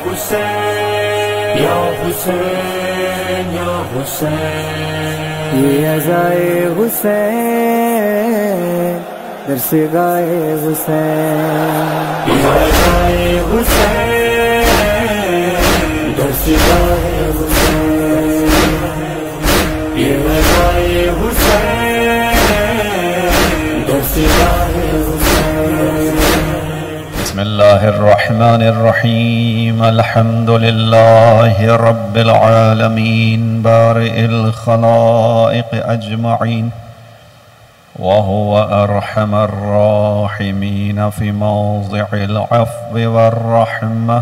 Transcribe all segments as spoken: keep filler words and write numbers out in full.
حسین یا حسین یا حسین، یہ عزائے حسین در سے گائے حسین، یہ عزائے حسین در سے گائے حسین، یہ عزائے حسین در سے گائے حسین۔ بسم اللہ الرحمن الرحیم، الحمد للہ رب العالمین بارئ الخلائق اجمعین، وهو ارحم الراحمین فی موضع العفو والرحمہ،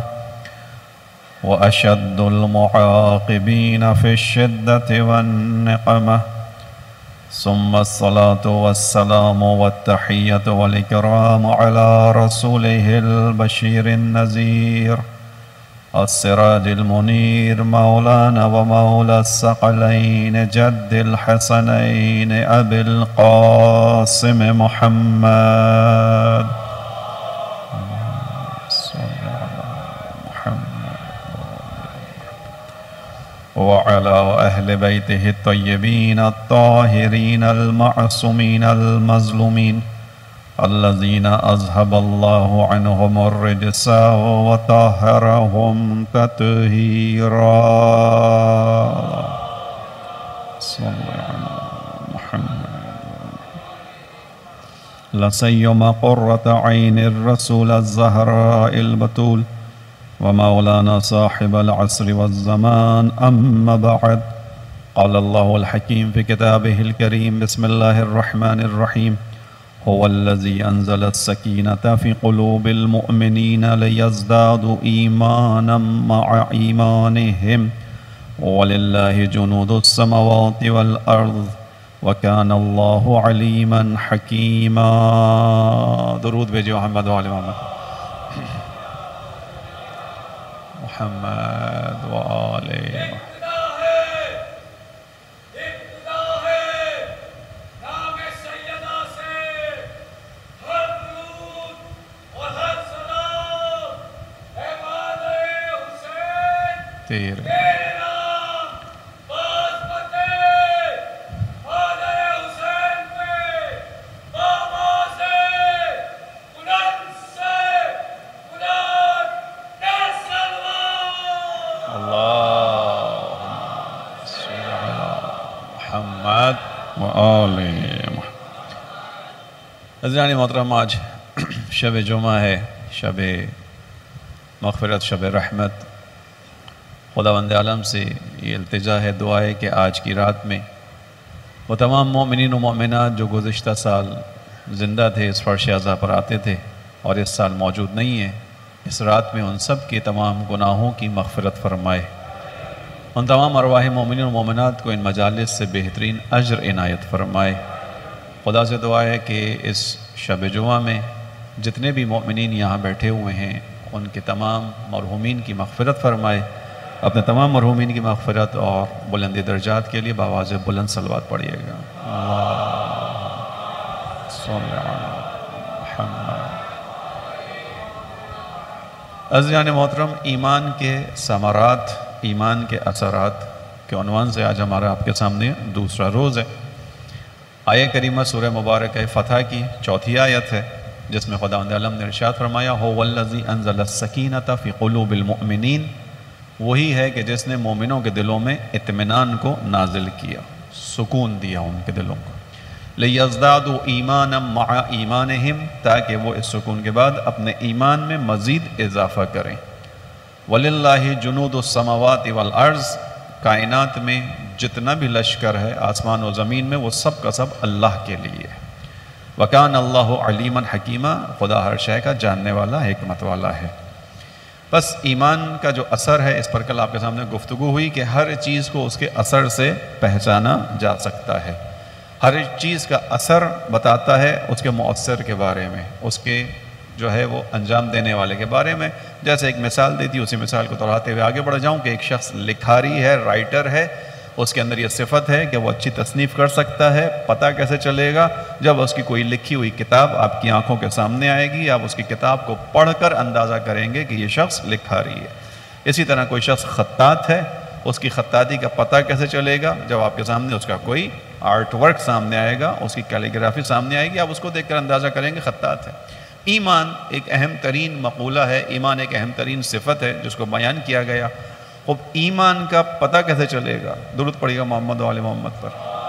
واشد المعاقبین فی الشدة والنقمہ، ثم الصلاة والسلام والتحية والإكرام على رسوله البشير النذير السراج المنير، مولانا ومولى الثقلين جد الحسنين أبي القاسم محمد وعلى أهل بيته الطيبين الطاهرين المعصومين المظلومين الذين أذهب الله عنهم الرجس وطهرهم تطهيرا، صلى على محمد، لسيما قرة عين الرسول الزهراء البتول ومولانا صاحب العصر والزمان، أما بعد، قال الله الحكيم في كتابه الكريم، بسم الله الرحمن الرحيم، هو الذي أنزل السكينة في قلوب المؤمنين ليزدادوا إيمانا مع إيمانهم، ولله جنود السماوات والأرض، وكان الله عليما حكيما۔ درود بھیجو محمد و آل محمد، محمد و آل محمد۔ تیرے حضران محترم، آج شب جمعہ ہے، شب مغفرت، شب رحمت۔ خداوند عالم سے یہ التجا ہے، دعا ہے کہ آج کی رات میں وہ تمام مومنین و مومنات جو گزشتہ سال زندہ تھے، اس فرش اعضاء پر آتے تھے اور اس سال موجود نہیں ہیں، اس رات میں ان سب کے تمام گناہوں کی مغفرت فرمائے، ان تمام ارواح مومنین و مومنات کو ان مجالس سے بہترین اجر عنایت فرمائے۔ خدا سے دعا ہے کہ اس شب جمعہ میں جتنے بھی مومنین یہاں بیٹھے ہوئے ہیں ان کے تمام مرحومین کی مغفرت فرمائے، اپنے تمام مرحومین کی مغفرت اور بلندی درجات کے لیے بآواز بلند صلوات پڑھیے گا۔ اللہم صلی علی محمد۔ عزیزان محترم، ایمان کے ثمرات، ایمان کے اثرات کے عنوان سے آج ہمارا آپ کے سامنے دوسرا روز ہے۔ آیہ کریمہ سورہ مبارکہ فتح کی چوتھی آیت ہے، جس میں خداوند عالم نے ارشاد فرمایا، هو الذی انزل السکینۃ فی قلوب المؤمنین، وہی ہے کہ جس نے مومنوں کے دلوں میں اطمینان کو نازل کیا، سکون دیا ان کے دلوں کو، لیزدادوا ایمانا مع ایمانہم، تاکہ وہ اس سکون کے بعد اپنے ایمان میں مزید اضافہ کریں۔ وللہ جنود السماوات والارض، کائنات میں جتنا بھی لشکر ہے آسمان و زمین میں، وہ سب کا سب اللہ کے لیے ہے۔ وَكَانَ اللَّهُ عَلِيمًا حَكِيمًا، خدا ہر شے کا جاننے والا، حکمت والا ہے۔ بس ایمان کا جو اثر ہے، اس پر کل آپ کے سامنے گفتگو ہوئی کہ ہر چیز کو اس کے اثر سے پہچانا جا سکتا ہے، ہر چیز کا اثر بتاتا ہے اس کے مؤثر کے بارے میں، اس کے جو ہے وہ انجام دینے والے کے بارے میں۔ جیسے ایک مثال دی تھی، اسی مثال کو دہراتے ہوئے آگے بڑھ جاؤں کہ ایک شخص لکھاری ہے، رائٹر ہے، اس کے اندر یہ صفت ہے کہ وہ اچھی تصنیف کر سکتا ہے۔ پتہ کیسے چلے گا؟ جب اس کی کوئی لکھی ہوئی کتاب آپ کی آنکھوں کے سامنے آئے گی، آپ اس کی کتاب کو پڑھ کر اندازہ کریں گے کہ یہ شخص لکھاری ہے۔ اسی طرح کوئی شخص خطاط ہے، اس کی خطاطی کا پتہ کیسے چلے گا؟ جب آپ کے سامنے اس کا کوئی آرٹ ورک سامنے آئے گا، اس کی کیلیگرافی سامنے آئے گی، آپ اس کو دیکھ کر اندازہ کریں گے خطاط ہے۔ ایمان ایک اہم ترین مقولہ ہے، ایمان ایک اہم ترین صفت ہے جس کو بیان کیا گیا۔ اب ایمان کا پتہ کیسے چلے گا؟ درود پڑھیے گا محمد و آل محمد پر۔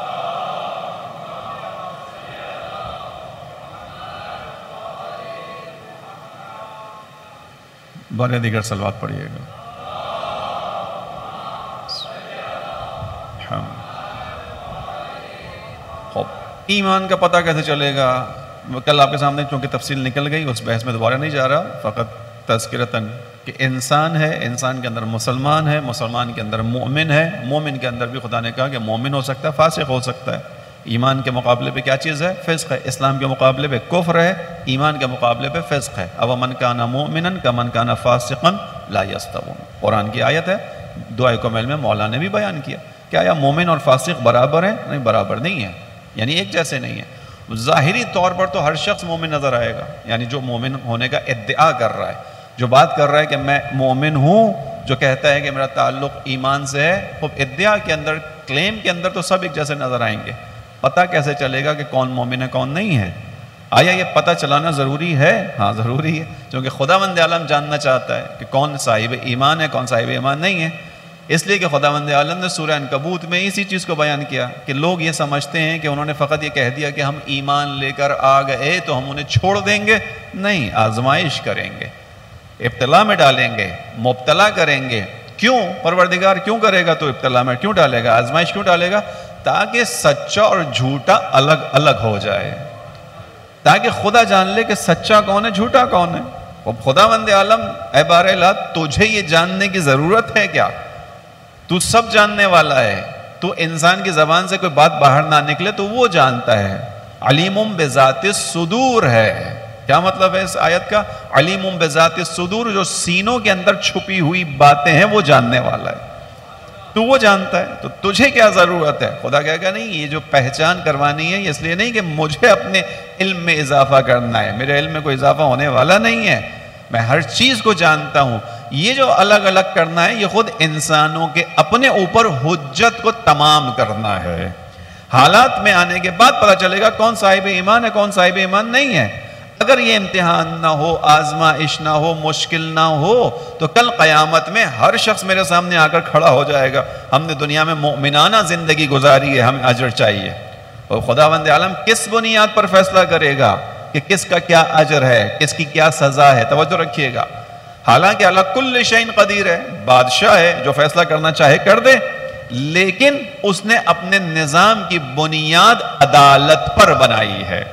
بارے دیگر صلوات پڑھیے گا۔ ایمان کا پتہ کیسے چلے گا؟ کل آپ کے سامنے چونکہ تفصیل نکل گئی، اس بحث میں دوبارہ نہیں جا رہا، فقط تذکرتاً کہ انسان ہے، انسان کے اندر مسلمان ہے، مسلمان کے اندر مومن ہے، مومن کے اندر بھی خدا نے کہا کہ مومن ہو سکتا ہے، فاسق ہو سکتا ہے۔ ایمان کے مقابلے پہ کیا چیز ہے؟ فسق ہے۔ اسلام کے مقابلے پہ کفر ہے، ایمان کے مقابلے پہ فسق ہے۔ او من کان مؤمنا کمن کان فاسقا لا یستوون، قرآن کی آیت ہے، دعائے کمیل میں مولا نے بھی بیان کیا کہ آیا مومن اور فاسق برابر ہیں؟ نہیں، برابر نہیں ہے، یعنی ایک جیسے نہیں ہے۔ ظاہری طور پر تو ہر شخص مومن نظر آئے گا، یعنی جو مومن ہونے کا ادعا کر رہا ہے، جو بات کر رہا ہے کہ میں مومن ہوں، جو کہتا ہے کہ میرا تعلق ایمان سے ہے، خب ادعا کے اندر، کلیم کے اندر تو سب ایک جیسے نظر آئیں گے۔ پتہ کیسے چلے گا کہ کون مومن ہے کون نہیں ہے؟ آیا یہ پتہ چلانا ضروری ہے؟ ہاں ضروری ہے، کیونکہ خداوند عالم جاننا چاہتا ہے کہ کون صاحب ایمان ہے کون صاحب ایمان نہیں ہے۔ اس لیے کہ خداوند عالم نے سورہ عنکبوت میں اسی چیز کو بیان کیا کہ لوگ یہ سمجھتے ہیں کہ انہوں نے فقط یہ کہہ دیا کہ ہم ایمان لے کر آ گئے تو ہم انہیں چھوڑ دیں گے، نہیں، آزمائش کریں گے، ابتلا میں ڈالیں گے، مبتلا کریں گے۔ کیوں؟ پروردگار کیوں کرے گا؟ تو ابتلا میں کیوں ڈالے گا، آزمائش کیوں ڈالے گا؟ تاکہ سچا اور جھوٹا الگ الگ ہو جائے، تاکہ خدا جان لے کہ سچا کون ہے جھوٹا کون ہے۔ اب خداوند عالم اے بار الہ، تجھے یہ جاننے کی ضرورت ہے کیا؟ تو سب جاننے والا ہے، تو انسان کی زبان سے کوئی بات باہر نہ نکلے تو وہ جانتا ہے۔ علیم بذات الصدور ہے، کیا مطلب ہے اس آیت کا؟ علیم بذات الصدور، جو سینوں کے اندر چھپی ہوئی باتیں ہیں وہ جاننے والا ہے، تو وہ جانتا ہے، تو تجھے کیا ضرورت ہے؟ خدا کہے گا نہیں، یہ جو پہچان کروانی ہے اس لیے نہیں کہ مجھے اپنے علم میں اضافہ کرنا ہے، میرے علم میں کوئی اضافہ ہونے والا نہیں ہے، میں ہر چیز کو جانتا ہوں۔ یہ جو الگ الگ کرنا ہے یہ خود انسانوں کے اپنے اوپر حجت کو تمام کرنا ہے۔ حالات میں آنے کے بعد پتہ چلے گا کون صاحب ایمان ہے کون صاحب ایمان نہیں ہے۔ اگر یہ امتحان نہ ہو، آزمائش نہ ہو، مشکل نہ ہو، تو کل قیامت میں ہر شخص میرے سامنے آ کر کھڑا ہو جائے گا، ہم نے دنیا میں مؤمنانہ زندگی گزاری ہے، ہمیں اجر چاہیے۔ اور خداوند عالم کس بنیاد پر فیصلہ کرے گا کہ کس کا کیا اجر ہے، کس کی کیا سزا ہے؟ توجہ رکھیے گا۔ حالانکہ اللہ کل شیء قدیر ہے، بادشاہ ہے، جو فیصلہ کرنا چاہے کر دے، لیکن اس نے اپنے نظام کی بنیاد عدالت پر بنائی ہے،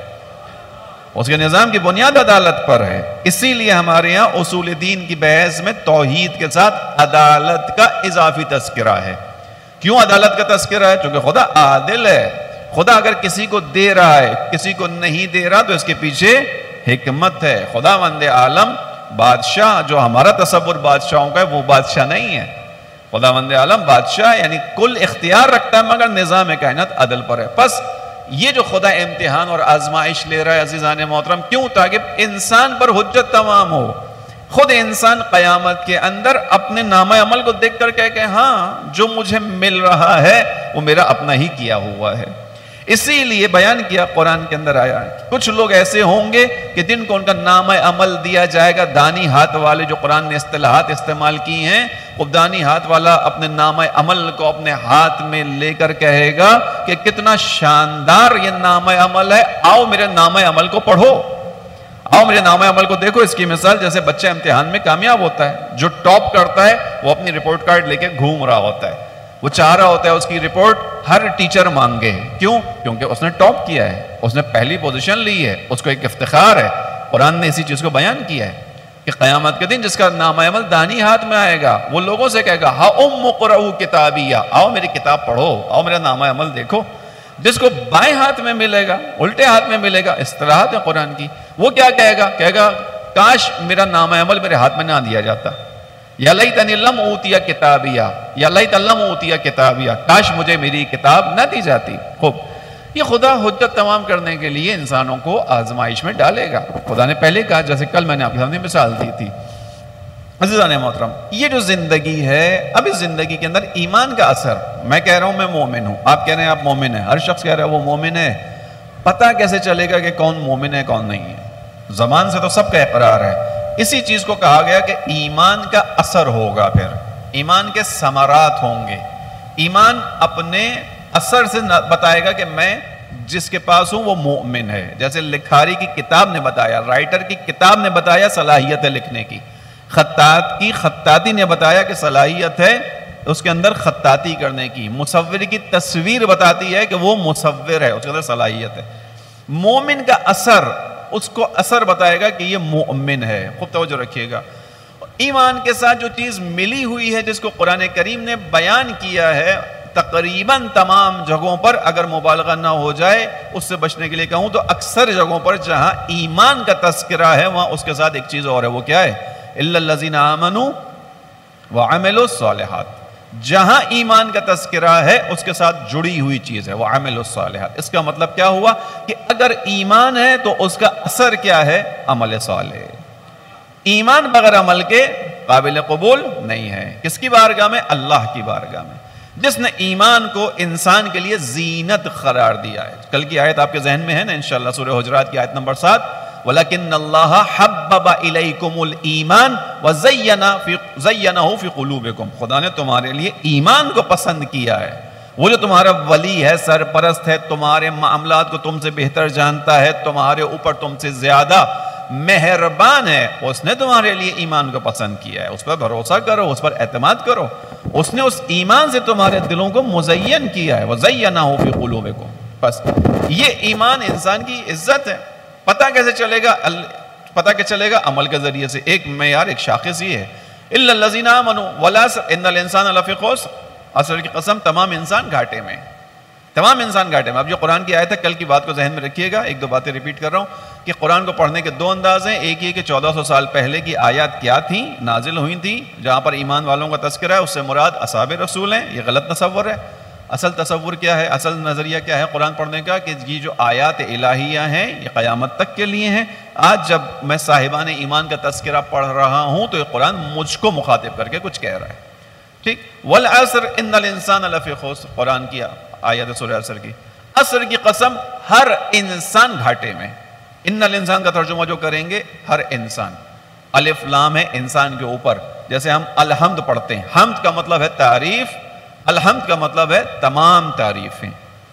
اس کے نظام کی بنیاد عدالت پر ہے۔ اسی لیے ہمارے یہاں اصول دین کی بحث میں توحید کے ساتھ عدالت کا اضافی تذکرہ ہے۔ کیوں عدالت کا تذکرہ ہے؟ چونکہ خدا عادل ہے، خدا اگر کسی کو دے رہا ہے کسی کو نہیں دے رہا تو اس کے پیچھے حکمت ہے۔ خداوند عالم بادشاہ، جو ہمارا تصور بادشاہوں کا ہے، وہ بادشاہ نہیں ہے۔ خداوند عالم بادشاہ یعنی کل اختیار رکھتا ہے، مگر نظام کائنات عدل پر ہے۔ پس یہ جو خدا امتحان اور آزمائش لے رہا ہے عزیزان محترم، کیوں؟ تاکہ انسان پر حجت تمام ہو۔ خود انسان قیامت کے اندر اپنے نامہ عمل کو دیکھ کر کہے کہ ہاں جو مجھے مل رہا ہے وہ میرا اپنا ہی کیا ہوا ہے۔ اسی لیے بیان کیا قرآن کے اندر آیا ہے کچھ لوگ ایسے ہوں گے کہ جن کو ان کا نامہ عمل دیا جائے گا، دانی ہاتھ والے، جو قرآن نے اصطلاحات استعمال کی ہیں، وہ دانی ہاتھ والا اپنے نامہ عمل کو اپنے ہاتھ میں لے کر کہے گا کہ کتنا شاندار یہ نامہ عمل ہے، آؤ میرے نامہ عمل کو پڑھو، آؤ میرے نامہ عمل کو دیکھو۔ اس کی مثال جیسے بچہ امتحان میں کامیاب ہوتا ہے، جو ٹاپ کرتا ہے وہ اپنی رپورٹ کارڈ لے کے گھوم رہا ہوتا ہے، وہ چاہ رہا ہوتا ہے اس کی رپورٹ ہر ٹیچر مانگے۔ کیوں؟ کیونکہ اس نے ٹاپ کیا ہے، اس نے پہلی پوزیشن لی ہے، اس کو ایک افتخار ہے۔ قرآن نے اسی چیز کو بیان کیا ہے کہ قیامت کے دن جس کا نامہ عمل دانی ہاتھ میں آئے گا، وہ لوگوں سے کہے گا ہا ام اقرؤ کتابیہ، آؤ میری کتاب پڑھو، آؤ میرا نامہ عمل دیکھو۔ جس کو بائیں ہاتھ میں ملے گا، الٹے ہاتھ میں ملے گا، اصطلاحات ہے قرآن کی، وہ کیا کہے گا؟ کہے گا کاش میرا نامہ عمل میرے ہاتھ میں نہ دیا جاتا، یا لیتنی لم اوتیہ کتابیہ، یا لیت لم اوتیہ کتابیہ، کاش مجھے میری کتاب نہ دی جاتی۔ خوب، یہ خدا حجت تمام کرنے کے لیے انسانوں کو آزمائش میں ڈالے گا۔ خدا نے پہلے کہا، جیسے کل میں نے آپ کے سامنے مثال دی تھی، عزیزان محترم، یہ جو زندگی ہے، اب اس زندگی کے اندر ایمان کا اثر، میں کہہ رہا ہوں میں مومن ہوں، آپ کہہ رہے ہیں آپ مومن ہیں، ہر شخص کہہ رہا ہے وہ مومن ہے، پتہ کیسے چلے گا کہ کون مومن ہے کون نہیں ہے؟ زبان سے تو سب کا اقرار ہے، اسی چیز کو کہا گیا کہ ایمان کا اثر ہوگا، پھر ایمان کے ثمرات ہوں گے۔ ایمان اپنے اثر سے بتائے گا کہ میں جس کے پاس ہوں وہ مومن ہے، جیسے لکھاری کی کتاب نے بتایا، رائٹر کی کتاب نے بتایا صلاحیت ہے لکھنے کی، خطاط کی خطاطی نے بتایا کہ صلاحیت ہے اس کے اندر خطاطی کرنے کی، مصور کی تصویر بتاتی ہے کہ وہ مصور ہے، اس کے اندر صلاحیت ہے۔ مومن کا اثر، اس کو اثر بتائے گا کہ یہ مومن ہے۔ خوب توجہ رکھیے گا، ایمان کے ساتھ جو چیز ملی ہوئی ہے جس کو قرآن کریم نے بیان کیا ہے، تقریباً تمام جگہوں پر اگر مبالغہ نہ ہو جائے اس سے بچنے کے لیے کہوں تو اکثر جگہوں پر جہاں ایمان کا تذکرہ ہے وہاں اس کے ساتھ ایک چیز اور ہے، وہ کیا ہے؟ اِلَّا الَّذِينَ آمَنُوا وَعَمِلُوا الصَّالِحَاتِ۔ جہاں ایمان کا تذکرہ ہے اس کے ساتھ جڑی ہوئی چیز ہے وَعَمِلُوا الصَّالِحَاتِ۔ اس کا مطلب کیا ہوا کہ اگر ایمان ہے تو اس کا اثر کیا ہے؟ عمل صالح۔ ایمان بغیر عمل کے قابل قبول نہیں ہے۔ کس کی بارگاہ میں؟ اللہ کی بارگاہ میں، جس نے ایمان کو انسان کے لیے زینت قرار دیا ہے۔ کل کی آیت آپ کے ذہن میں ہے نا انشاءاللہ، سورہ حجرات کی آیت نمبر سات، وَلَكِنَّ اللَّهَ حَبَّبَ إِلَيْكُمُ الْإِيمَانَ وَزَيَّنَ فِي زَيَّنَهُ فِي قُلُوبِكُمْ۔ خدا نے تمہارے لیے ایمان کو پسند کیا ہے، وہ جو تمہارا ولی ہے، سرپرست ہے، تمہارے معاملات کو تم سے بہتر جانتا ہے، تمہارے اوپر تم سے زیادہ مہربان ہے، اس نے تمہارے لیے ایمان کو پسند کیا ہے۔ اس پر بھروسہ کرو، اس پر اعتماد کرو، اس نے اس ایمان سے تمہارے دلوں کو مزین کیا ہے، وَزَيَّنَهُ فِي قُلُوبِكُمْ۔ بس یہ ایمان انسان کی عزت ہے۔ پتہ کیسے چلے گا؟ پتہ کیسے چلے گا؟ عمل کے ذریعے سے۔ ایک معیار، ایک شاخص یہ ہے، إِلَّا الَّذِينَ آمَنُوا وَالْعَصْرِ إِنَّ الْإِنسَانَ لَفِي خُسْرٍ۔ عصر کی قسم، تمام انسان گھاٹے میں، تمام انسان گھاٹے میں۔ اب جو قرآن کی آیت ہے، کل کی بات کو ذہن میں رکھیے گا، ایک دو باتیں ریپیٹ کر رہا ہوں کہ قرآن کو پڑھنے کے دو انداز ہیں۔ ایک یہ کہ چودہ سو سال پہلے کی آیات کیا تھیں، نازل ہوئی تھیں، جہاں پر ایمان والوں کا تذکرہ ہے، اس سے مراد اصحاب رسول ہیں، یہ غلط تصور ہے۔ اصل تصور کیا ہے، اصل نظریہ کیا ہے قرآن پڑھنے کا؟ کہ یہ جو آیات الہیہ ہیں یہ قیامت تک کے لیے ہیں۔ آج جب میں صاحبان ایمان کا تذکرہ پڑھ رہا ہوں تو یہ قرآن مجھ کو مخاطب کر کے کچھ کہہ رہا ہے، ٹھیک؟ وَالْعَصْرِ إِنَّ الْإِنسَانَ لَفِي خُسْرٍ، قرآن کی آیت سورہ عصر کی۔ عصر کی قسم، ہر انسان گھاٹے میں۔ ان الانسان کا ترجمہ جو کریں گے، ہر انسان، الف لام ہے انسان کے اوپر۔ جیسے ہم الحمد پڑھتے ہیں، حمد کا مطلب ہے تعریف، الحمد کا مطلب ہے تمام تعریفیں،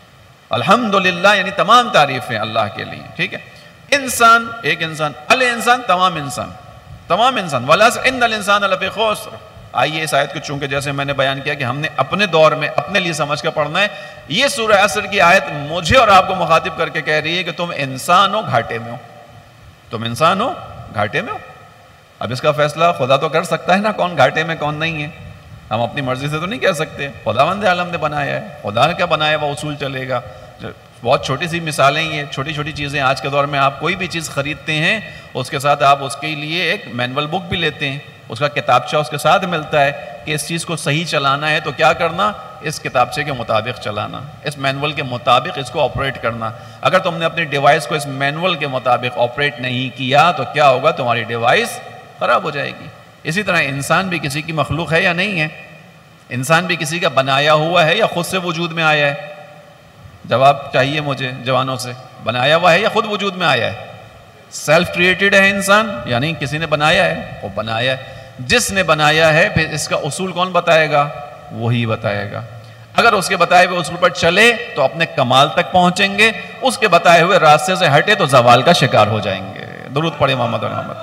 الحمدللہ یعنی تمام تعریفیں اللہ کے لیے، ٹھیک ہے؟ انسان، ایک انسان، الانسان تمام انسان، تمام انسان۔ وَالْعَصْرِ إِنَّ الْإِنسَانَ لَفِي خُسْرٍ۔ آئیے اس آیت کو چونکہ جیسے میں نے بیان کیا کہ ہم نے اپنے دور میں اپنے لیے سمجھ کر پڑھنا ہے، یہ سورہ عصر کی آیت مجھے اور آپ کو مخاطب کر کے کہہ رہی ہے کہ تم انسان ہو، گھاٹے میں ہو، تم انسان ہو، گھاٹے میں ہو۔ اب اس کا فیصلہ خدا تو کر سکتا ہے نا، کون گھاٹے میں کون نہیں ہے، ہم اپنی مرضی سے تو نہیں کہہ سکتے۔ خداوند عالم نے بنایا ہے، خدا نے کیا بنایا وہ اصول چلے گا۔ بہت چھوٹی سی مثالیں، یہ چھوٹی چھوٹی چیزیں آج کے دور میں آپ کوئی بھی چیز خریدتے ہیں اس کے ساتھ آپ اس کے لیے ایک مینول بک بھی لیتے ہیں، اس کا کتابچہ اس کے ساتھ ملتا ہے کہ اس چیز کو صحیح چلانا ہے تو کیا کرنا، اس کتابچے کے مطابق چلانا، اس مینول کے مطابق اس کو آپریٹ کرنا۔ اگر تم نے اپنی ڈیوائس کو اس مینول کے مطابق آپریٹ نہیں کیا تو کیا ہوگا، تمہاری ڈیوائس خراب ہو جائے گی۔ اسی طرح انسان بھی کسی کی مخلوق ہے یا نہیں ہے؟ انسان بھی کسی کا بنایا ہوا ہے یا خود سے وجود میں آیا ہے؟ جواب چاہیے مجھے جوانوں سے، بنایا ہوا ہے یا خود وجود میں آیا ہے؟ سیلف کریٹڈ ہے انسان یا نہیں؟ کسی نے بنایا ہے، وہ بنایا ہے۔ جس نے بنایا ہے پھر اس کا اصول کون بتائے گا؟ وہی بتائے گا۔ اگر اس کے بتائے ہوئے اصول پر چلے تو اپنے کمال تک پہنچیں گے، اس کے بتائے ہوئے راستے سے ہٹے تو زوال کا شکار ہو جائیں گے۔ درود پڑھے محمد و محمد۔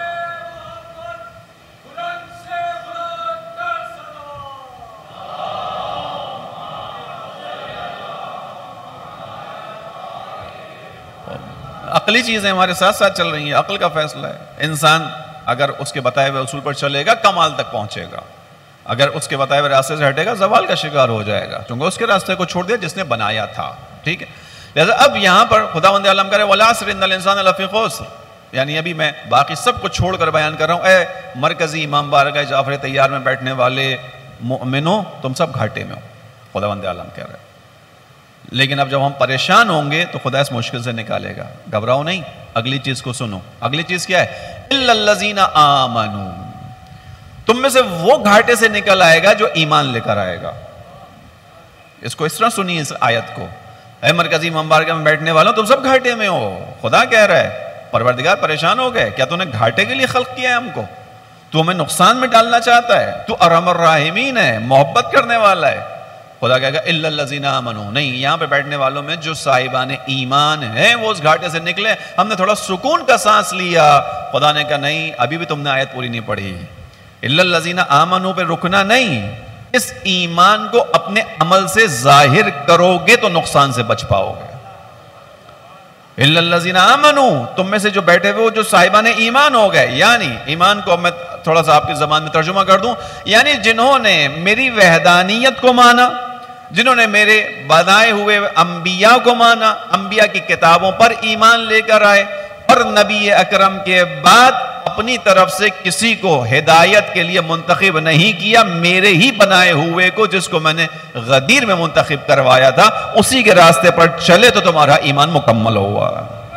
عقلی چیزیں ہمارے ساتھ ساتھ چل رہی ہیں، عقل کا فیصلہ ہے۔ انسان اگر اس کے بتائے ہوئے اصول پر چلے گا کمال تک پہنچے گا، اگر اس کے بتائے ہوئے راستے سے ہٹے گا زوال کا شکار ہو جائے گا، کیونکہ اس کے راستے کو چھوڑ دیا جس نے بنایا تھا، ٹھیک ہے؟ لہذا اب یہاں پر خداوند عالم کہہ رہے وَالْعَصْرِ إِنَّ الْإِنسَانَ لَفِي خُسْرٍ، یعنی ابھی میں باقی سب کو چھوڑ کر بیان کر رہا ہوں، اے مرکزی امام بارگاہ جعفر طیار میں بیٹھنے والے مومنوں، تم سب گھاٹے میں ہو، خداوند عالم کہہ رہے ہیں۔ لیکن اب جب ہم پریشان ہوں گے تو خدا اس مشکل سے نکالے گا، گھبراؤ نہیں۔ اگلی چیز کو سنو، اگلی چیز کیا ہے؟ إِلَّا الَّذِينَ آمَنُوا تم میں سے وہ گھاٹے سے نکل آئے گا جو ایمان لے کر آئے گا. اس کو اس طرح سنیے اس آیت کو. اے مرکزی مبارکہ میں بیٹھنے والوں تم سب گھاٹے میں ہو. خدا کہہ رہا ہے پروردگار پریشان ہو گئے, کیا تو نے گھاٹے کے لیے خلق کیا ہے ہم کو؟ تو ہمیں نقصان میں ڈالنا چاہتا ہے؟ تو ارحم الراحمین ہے, محبت کرنے والا ہے. خدا کہے گا الا الذین آمنوا, نہیں, یہاں پہ بیٹھنے والوں میں جو صاحبان ایمان ہیں وہ اس گھاٹے سے نکلے. ہم نے تھوڑا سکون کا سانس لیا. خدا نے کہا نہیں, ابھی بھی تم نے آیت پوری نہیں پڑھی. الا الذین آمنوا پہ رکنا نہیں, اس ایمان کو اپنے عمل سے ظاہر کرو گے تو نقصان سے بچ پاؤ گے. الا الذین آمنوا, تم میں سے جو بیٹھے ہوئے وہ جو صاحبان ایمان ہو گئے. یعنی ایمان کو میں تھوڑا سا آپ کی زبان میں ترجمہ کر دوں, یعنی جنہوں نے میری وحدانیت کو مانا, جنہوں نے میرے بنائے ہوئے انبیاء کو مانا, انبیاء کی کتابوں پر ایمان لے کر آئے, اور نبی اکرم کے بعد اپنی طرف سے کسی کو ہدایت کے لیے منتخب نہیں کیا, میرے ہی بنائے ہوئے کو جس کو میں نے غدیر میں منتخب کروایا تھا اسی کے راستے پر چلے تو تمہارا ایمان مکمل ہوا.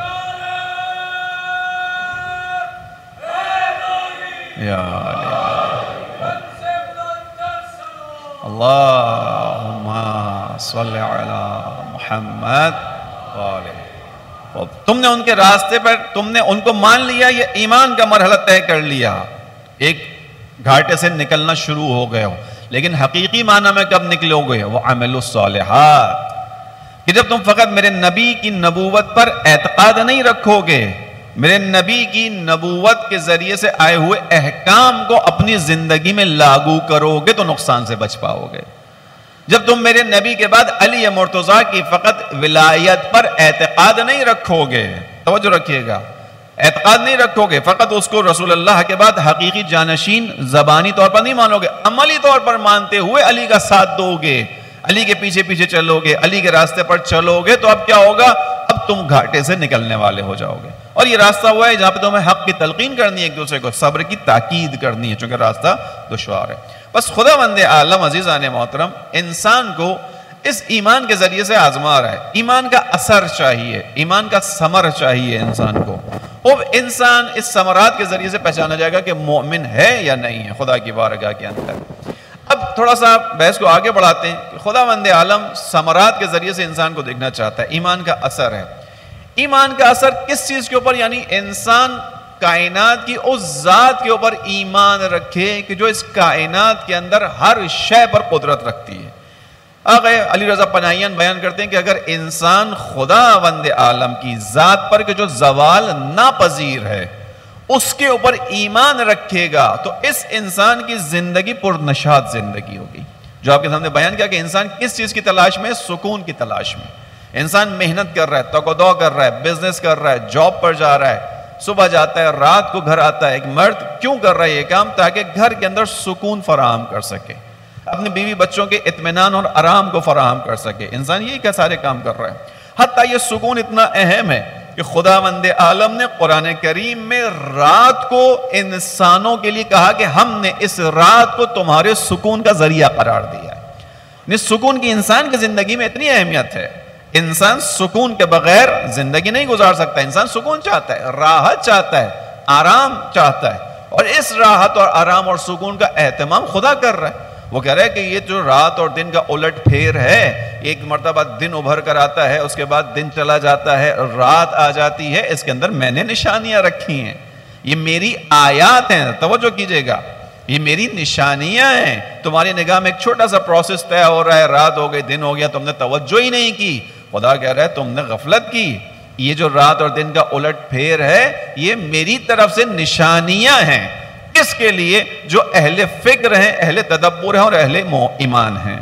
یا اللہم صلی علی محمد وآلہ. تم نے ان کے راستے پر, تم نے ان کو مان لیا, یہ ایمان کا مرحلہ طے کر لیا, ایک گھاٹے سے نکلنا شروع ہو گئے ہو. لیکن حقیقی معنی میں کب نکلو گے؟ وہ عمل الصالحات, کہ جب تم فقط میرے نبی کی نبوت پر اعتقاد نہیں رکھو گے, میرے نبی کی نبوت کے ذریعے سے آئے ہوئے احکام کو اپنی زندگی میں لاگو کرو گے تو نقصان سے بچ پاؤ گے. جب تم میرے نبی کے بعد علی مرتضیٰ کی فقط ولایت پر اعتقاد نہیں رکھو گے, توجہ رکھیے گا, اعتقاد نہیں رکھو گے, فقط اس کو رسول اللہ کے بعد حقیقی جانشین زبانی طور پر نہیں مانو گے, عملی طور پر مانتے ہوئے علی کا ساتھ دو گے, علی کے پیچھے پیچھے چلو گے, علی کے راستے پر چلو گے, تو اب کیا ہوگا؟ اب تم گھاٹے سے نکلنے والے ہو جاؤ گے. اور یہ راستہ ہوا ہے جہاں پہ تمہیں حق کی تلقین کرنی ہے, ایک دوسرے کو صبر کی تاکید کرنی ہے, چونکہ راستہ دشوار ہے. بس خداوند عالم عزیزان محترم انسان کو اس ایمان کے ذریعے سے آزما رہا ہے. ایمان کا اثر چاہیے, ایمان کا ثمر چاہیے انسان کو. اب انسان اس ثمرات کے ذریعے سے پہچانا جائے گا کہ مومن ہے یا نہیں ہے خدا کی بارگاہ کے اندر. اب تھوڑا سا بحث کو آگے بڑھاتے ہیں کہ خداوند عالم ثمرات کے ذریعے سے انسان کو دیکھنا چاہتا ہے. ایمان کا اثر ہے. ایمان کا اثر کس چیز کے اوپر؟ یعنی انسان کائنات کی اس ذات کے اوپر ایمان رکھے کہ جو اس کائنات کے اندر ہر شے پر قدرت رکھتی ہے. آقا علی رضا پناہیان بیان کرتے ہیں کہ اگر انسان خداوند عالم کی ذات پر کہ جو زوال ناپذیر ہے اس کے اوپر ایمان رکھے گا تو اس انسان کی زندگی پرنشاط زندگی ہوگی. جو آپ کے سامنے بیان کیا کہ انسان کس چیز کی تلاش میں؟ سکون کی تلاش میں. انسان محنت کر رہا ہے, تگ و دو کر رہا ہے, بزنس کر رہا ہے, جاب پر جا رہا ہے, صبح جاتا ہے, رات کو گھر آتا ہے. ایک مرد کیوں کر رہا ہے یہ کام؟ تاکہ گھر کے اندر سکون فراہم کر سکے, اپنی بیوی بچوں کے اطمینان اور آرام کو فراہم کر سکے. انسان یہی کیا سارے کام کر رہا ہے. حتیٰ یہ سکون اتنا اہم ہے کہ خداوند عالم نے قرآن کریم میں رات کو انسانوں کے لیے کہا کہ ہم نے اس رات کو تمہارے سکون کا ذریعہ قرار دیا ہے. سکون کی انسان کی زندگی میں اتنی اہمیت ہے. انسان سکون کے بغیر زندگی نہیں گزار سکتا. انسان سکون چاہتا ہے, راحت چاہتا ہے, آرام چاہتا ہے, اور اس راحت اور آرام اور سکون کا اہتمام خدا کر رہا ہے. وہ کہہ رہا ہے کہ یہ جو رات اور دن کا الٹ پھیر ہے, ایک مرتبہ دن ابھر کر آتا ہے, اس کے بعد دن چلا جاتا ہے, رات آ جاتی ہے, اس کے اندر میں نے نشانیاں رکھی ہیں. یہ میری آیات ہیں, توجہ کیجئے گا, یہ میری نشانیاں ہیں. تمہاری نگاہ میں ایک چھوٹا سا پروسیس طے ہو رہا ہے, رات ہو گئی, دن ہو گیا, تم نے توجہ ہی نہیں کی. خدا کہہ رہا ہے تم نے غفلت کی. یہ جو رات اور دن کا الٹ پھیر ہے یہ میری طرف سے نشانیاں ہیں. کس کے لیے؟ جو اہل فکر ہیں, اہل تدبر ہیں اور اہل ایمان ہیں.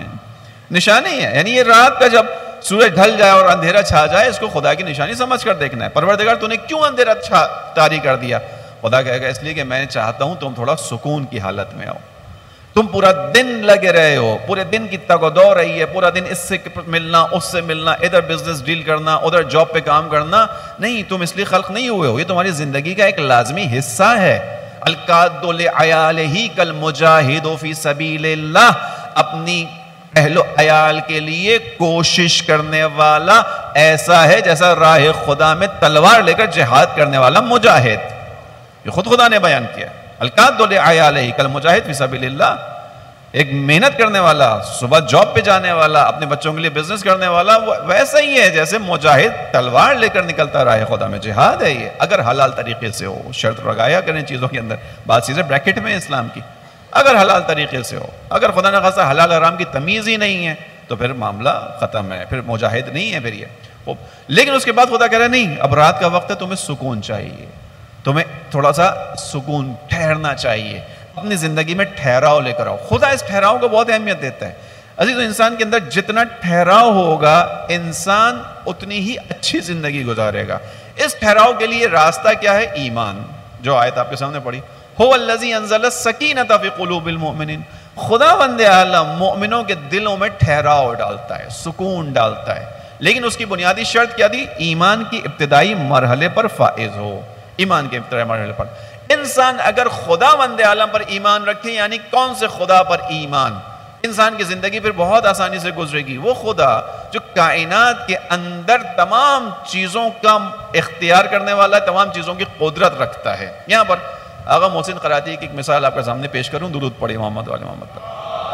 نشانی ہے, یعنی یہ رات کا جب سورج ڈھل جائے اور اندھیرا چھا جائے اس کو خدا کی نشانی سمجھ کر دیکھنا ہے. پروردگار تو نے کیوں اندھیرا چھا طاری کر دیا؟ خدا کہے گا اس لیے کہ میں چاہتا ہوں تم تھوڑا سکون کی حالت میں آؤ. تم پورا دن لگے رہے ہو, پورے دن کی تگ و دو رہی ہے, پورا دن اس سے ملنا, اس سے ملنا, ادھر بزنس ڈیل کرنا, ادھر جاب پہ کام کرنا. نہیں, تم اس لیے خلق نہیں ہوئے ہو, یہ تمہاری زندگی کا ایک لازمی حصہ ہے. القاد لعیالہ کالمجاہد فی سبیل اللہ, اپنی اہل و عیال کے لیے کوشش کرنے والا ایسا ہے جیسا راہ خدا میں تلوار لے کر جہاد کرنے والا مجاہد. یہ خود خدا نے بیان کیا. القاد لعیالہ کالمجاہد فی سبیل اللہ، ایک محنت کرنے والا، صبح جاب پہ جانے والا، اپنے بچوں کے لیے بزنس کرنے والا، وہ ویسا ہی ہے جیسے مجاہد تلوار لے کر نکلتا راہ خدا میں. جہاد ہے یہ، اگر حلال طریقے سے ہو. شرط لگایا کریں چیزوں کے اندر، بعض چیزیں بریکٹ میں اسلام کی، اگر حلال طریقے سے ہو. اگر خدا نہ خاصا حلال حرام کی تمیز ہی نہیں ہے تو پھر معاملہ ختم ہے، پھر مجاہد نہیں ہے پھر یہ. لیکن اس کے بعد خدا کہہ رہا ہے نہیں، اب رات کا وقت ہے، تمہیں سکون چاہیے، تمہیں تھوڑا سا سکون، ٹھہرنا چاہیے، اپنی زندگی میں ٹھہراؤ لے کر آؤ. خدا اس ٹھہراؤ کو بہت اہمیت دیتا ہے. عزیزو، انسان کے اندر جتنا ٹھہراؤ ہوگا انسان اتنی ہی اچھی زندگی گزارے گا. اس ٹھہراؤ کے لیے راستہ کیا ہے؟ ایمان. جو آیت آپ کے سامنے پڑھی، هو الذی انزل السکینۃ فی قلوب المؤمنین، خدا بند عالم مومنوں کے دلوں میں ٹھہراؤ ڈالتا ہے، سکون ڈالتا ہے. لیکن اس کی بنیادی شرط کیا تھی؟ ایمان کی ابتدائی مرحلے پر فائز ہو. ایمان کے ابتدائی مرحلے پر انسان اگر خدا بند عالم پر ایمان رکھے، یعنی کون سے خدا پر ایمان، انسان کی زندگی پھر بہت آسانی سے گزرے گی. وہ خدا جو کائنات کے اندر تمام چیزوں کا اختیار کرنے والا ہے، تمام چیزوں کی قدرت رکھتا ہے. یہاں پر آغا محسن قراتی کی ایک مثال آپ کے سامنے پیش کروں. درود پڑھیں محمد والے محمد پر.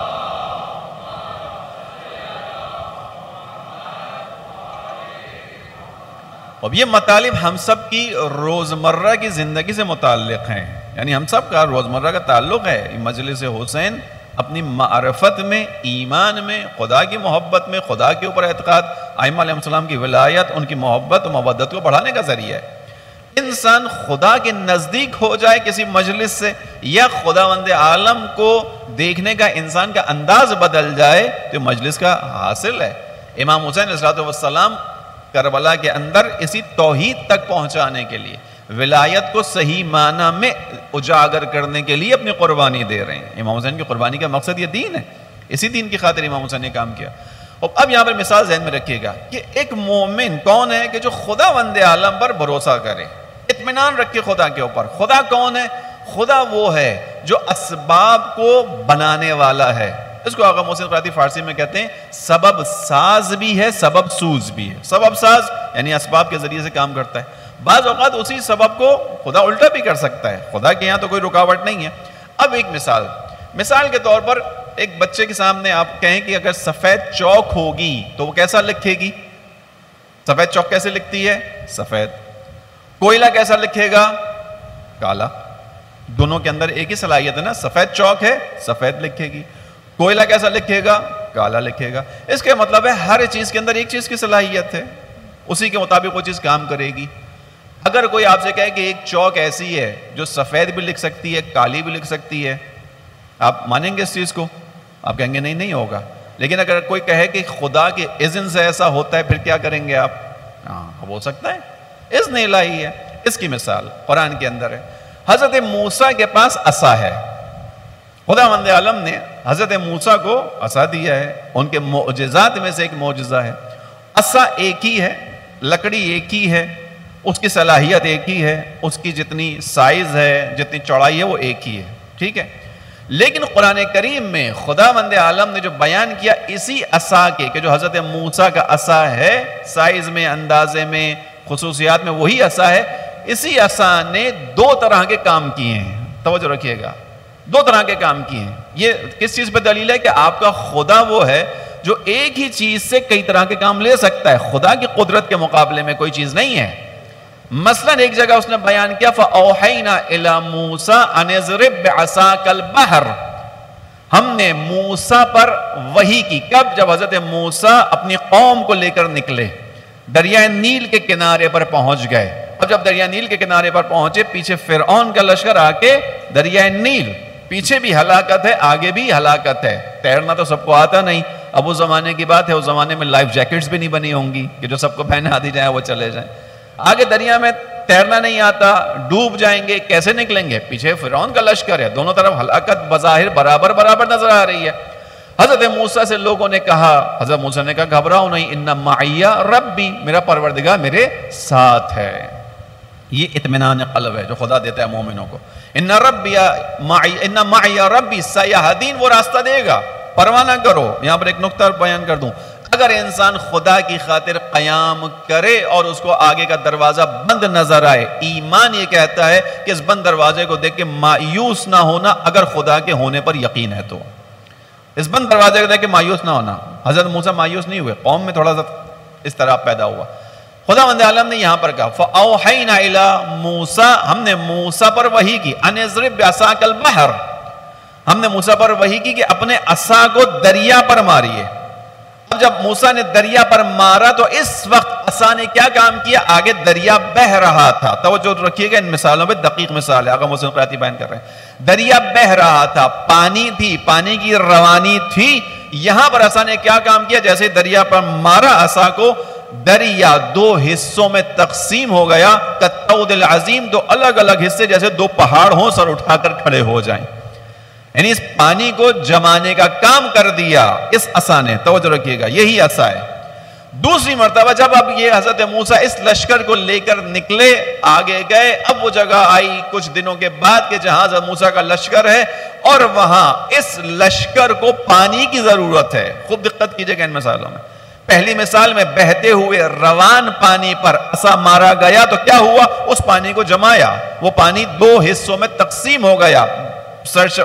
اب یہ مطالب ہم سب کی روزمرہ کی زندگی سے متعلق ہیں، یعنی ہم سب کا روزمرہ کا تعلق ہے. مجلس حسین اپنی معرفت میں، ایمان میں، خدا کی محبت میں، خدا کے اوپر اعتقاد، ائمہ علیہ السلام کی ولایت، ان کی محبت و مودت کو بڑھانے کا ذریعہ ہے. انسان خدا کے نزدیک ہو جائے کسی مجلس سے، یا خداوند عالم کو دیکھنے کا انسان کا انداز بدل جائے تو مجلس کا حاصل ہے. امام حسین علیہ السلام کربلا کے اندر اسی توحید تک پہنچانے کے لیے، ولایت کو صحیح معنی میں اجاگر کرنے کے لیے اپنی قربانی دے رہے ہیں. امام حسین کی قربانی کا مقصد یہ دین ہے، اسی دین کی خاطر امام حسین نے کام کیا. اور اب یہاں پر مثال ذہن میں رکھیے گا کہ ایک مومن کون ہے کہ جو خدا بند عالم پر بھروسہ کرے، اطمینان رکھے خدا کے اوپر. خدا کون ہے؟ خدا وہ ہے جو اسباب کو بنانے والا ہے. اس کو آغا محسن قراتی فارسی میں کہتے ہیں سبب ساز بھی ہے، سبب سوز بھی ہے. سبب ساز یعنی اسباب کے ذریعے سے کام کرتا ہے. بعض اوقات اسی سبب کو خدا الٹا بھی کر سکتا ہے. خدا کے یہاں تو کوئی رکاوٹ نہیں ہے. اب ایک مثال مثال کے طور پر ایک بچے کے سامنے آپ کہیں کہ اگر سفید چوک ہوگی تو وہ کیسا لکھے گی؟ سفید چوک کیسے لکھتی ہے؟ سفید. کوئلہ کیسا لکھے گا؟ کالا. دونوں کے اندر ایک ہی صلاحیت ہے نا، سفید چوک ہے سفید لکھے گی، کوئلہ کیسا لکھے گا؟ کالا لکھے گا. اس کے مطلب ہے ہر چیز کے اندر ایک چیز کی صلاحیت ہے، اسی کے مطابق وہ چیز کام کرے گی. اگر کوئی آپ سے کہے کہ ایک چوک ایسی ہے جو سفید بھی لکھ سکتی ہے، کالی بھی لکھ سکتی ہے، آپ مانیں گے اس چیز کو؟ آپ کہیں گے نہیں نہیں ہوگا. لیکن اگر کوئی کہے کہ خدا کے اذن سے ایسا ہوتا ہے، پھر کیا کریں گے آپ؟ ہاں ہو سکتا ہے، اذن الہی ہے. اس کی مثال قرآن کے اندر ہے. حضرت موسیٰ کے پاس عصا ہے. خدا مند عالم نے حضرت موسیٰ کو عصا دیا ہے، ان کے معجزات میں سے ایک معجزہ ہے. عصا ایک ہی ہے، لکڑی ایک ہی ہے، اس کی صلاحیت ایک ہی ہے، اس کی جتنی سائز ہے، جتنی چوڑائی ہے وہ ایک ہی ہے. ٹھیک ہے. لیکن قرآن کریم میں خدا مند عالم نے جو بیان کیا اسی عصا کے کہ جو حضرت موسیٰ کا عصا ہے، سائز میں، اندازے میں، خصوصیات میں وہی عصا ہے، اسی عصا نے دو طرح کے کام کیے ہیں. توجہ رکھیے گا، دو طرح کے کام کیے ہیں. یہ کس چیز پہ دلیل ہے؟ کہ آپ کا خدا وہ ہے جو ایک ہی چیز سے کئی طرح کے کام لے سکتا ہے. خدا کی قدرت کے مقابلے میں کوئی چیز نہیں ہے. مثلا ایک جگہ اس نے بیان کیا فَأَوْحَيْنَا إِلَى مُوسَىٰ أَنِ اضْرِب بِعَصَاكَ الْبَحْرَ، ہم نے موسیٰ پر وحی کی. کب؟ جب حضرت موسیٰ اپنی قوم کو لے کر نکلے، دریائے نیل کے کنارے پر پہنچ گئے. اب جب دریائے نیل کے کنارے پر پہنچے، پیچھے فرعون کا لشکر آ کے دریائے نیل، پیچھے بھی ہلاکت ہے، آگے بھی ہلاکت ہے. تیرنا تو سب کو آتا نہیں. اب اس زمانے کی بات ہے، اس زمانے میں لائف جیکٹس بھی نہیں بنی ہوں گی کہ جو سب کو پہنا دی جائے وہ چلے جائیں. آگے دریا میں تیرنا نہیں آتا، ڈوب جائیں گے، کیسے نکلیں گے؟ پیچھے فرعون کا لشکر ہے، دونوں طرف ہلاکت بظاہر برابر برابر نظر آ رہی ہے. حضرت موسیٰ سے لوگوں نے کہا، حضرت موسیٰ نے کہا گھبراؤ نہیں، ان معی ربی، میرا پروردگار میرے ساتھ ہے. یہ اطمینان قلب ہے جو خدا دیتا ہے مومنوں کو. ان ربی معی، ان معی ربی سیہدین، وہ راستہ دے گا، پرواہ نہ کرو. یہاں پر ایک نقطہ بیان کر دوں، اگر انسان خدا کی خاطر قیام کرے اور اس کو آگے کا دروازہ بند نظر آئے، ایمان یہ کہتا ہے کہ اس بند دروازے کو دیکھ کے مایوس نہ ہونا اگر خدا کے ہونے پر یقین ہے تو۔ اس بند دروازے کو دیکھ کے مایوس نہ ہونا۔ حضرت موسیٰ مایوس نہیں ہوئے، قوم میں تھوڑا سا اس طرح پیدا ہوا۔ خدا وند عالم نے یہاں پر کہا فَأَوْحَيْنَا إِلَىٰ مُوسَىٰ، ہم نے موسیٰ پر وحی کی، أَنِ اضْرِب بِعَصَاكَ الْبَحْرَ، ہم نے موسیٰ پر وحی کی کہ اپنے عصا کو دریا پر ماریے۔ اب جب موسیٰ نے دریا پر مارا تو اس وقت عصا نے کیا کام کیا؟ آگے دریا بہ رہا تھا۔ توجہ رکھیے گا ان مثالوں پہ، دقیق مثال ہے، آقا محسن قرائتی بیان کر رہے ہیں۔ دریا بہ رہا تھا، پانی تھی، پانی کی روانی تھی، یہاں پر عصا نے کیا کام کیا؟ جیسے دریا پر مارا عصا کو، دریا دو حصوں میں تقسیم ہو گیا، کالطود العظیم، دو الگ الگ حصے جیسے دو پہاڑ ہوں سر اٹھا کر کھڑے ہو جائیں، یعنی اس پانی کو جمانے کا کام کر دیا اس عصا نے۔ توجہ رکھیے گا، یہی عصا ہے۔ دوسری مرتبہ جب اب یہ حضرت موسیٰ اس لشکر کو لے کر نکلے، آگے گئے، اب وہ جگہ آئی کچھ دنوں کے بعد کہ جہاں حضرت موسیٰ کا لشکر ہے اور وہاں اس لشکر کو پانی کی ضرورت ہے۔ خوب دقت کیجئے گا ان مثالوں میں۔ پہلی مثال میں بہتے ہوئے روان پانی پر عصا مارا گیا تو کیا ہوا؟ اس پانی کو جمایا، وہ پانی دو حصوں میں تقسیم ہو گیا، سرش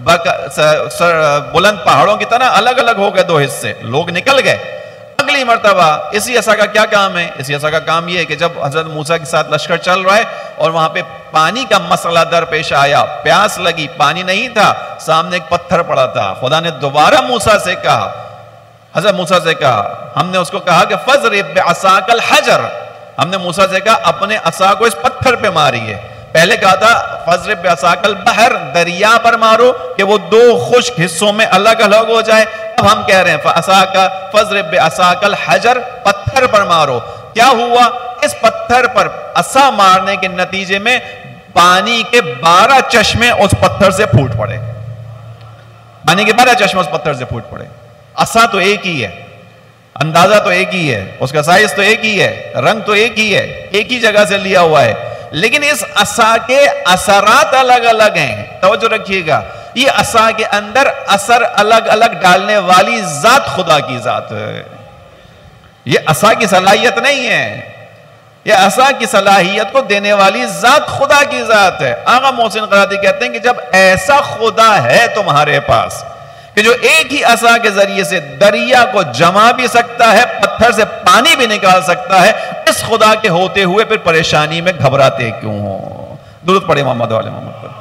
سر بلند پہاڑوں کی طرح الگ الگ ہو گئے دو حصے، لوگ نکل گئے۔ اگلی مرتبہ اسی عصا کا کیا کام ہے؟ اسی عصا کا کام یہ ہے کہ جب حضرت موسیٰ کے ساتھ لشکر چل رہا ہے اور وہاں پہ پانی کا مسئلہ درپیش آیا، پیاس لگی، پانی نہیں تھا، سامنے ایک پتھر پڑا تھا، خدا نے دوبارہ موسیٰ سے کہا، حضرت موسیٰ سے کہا، ہم نے اس کو کہا کہ فَضْرِب بِعَصَاكَ الْحَجَرَ، ہم نے موسیٰ سے کہا اپنے عصا کو اس پتھر پہ ماریے۔ پہلے کہا تھا فَضْرِب بِعَصَاكَ الْبَحْرَ، دریا پر مارو کہ وہ دو خشک حصوں میں الگ الگ ہو جائے۔ اب ہم کہہ رہے ہیں فَعَصَاكَ فَضْرِب بِعَصَاكَ الْحَجَرَ، پتھر پر مارو۔ کیا ہوا؟ اس پتھر پر عصا مارنے کے نتیجے میں پانی کے بارہ چشمے اس پتھر سے پھوٹ پڑے، پانی کے بارہ چشمے اس پتھر سے پھوٹ پڑے۔ عصا تو ایک ہی ہے، اندازہ تو ایک ہی ہے، اس کا سائز تو ایک ہی ہے، رنگ تو ایک ہی ہے، ایک ہی جگہ سے لیا ہوا ہے، لیکن اس عصا کے اثرات الگ الگ ہیں۔ توجہ رکھیے گا، یہ عصا کے اندر اثر الگ الگ ڈالنے والی ذات خدا کی ذات ہے، یہ عصا کی صلاحیت نہیں ہے، یہ عصا کی صلاحیت کو دینے والی ذات خدا کی ذات ہے۔ آقا محسن قرائتی کہتے ہیں کہ جب ایسا خدا ہے تمہارے پاس کہ جو ایک ہی عصا کے ذریعے سے دریا کو جما بھی سکتا ہے، پتھر سے پانی بھی نکال سکتا ہے، اس خدا کے ہوتے ہوئے پھر پریشانی میں گھبراتے کیوں ہو؟ درود پڑھے محمد والے محمد پر۔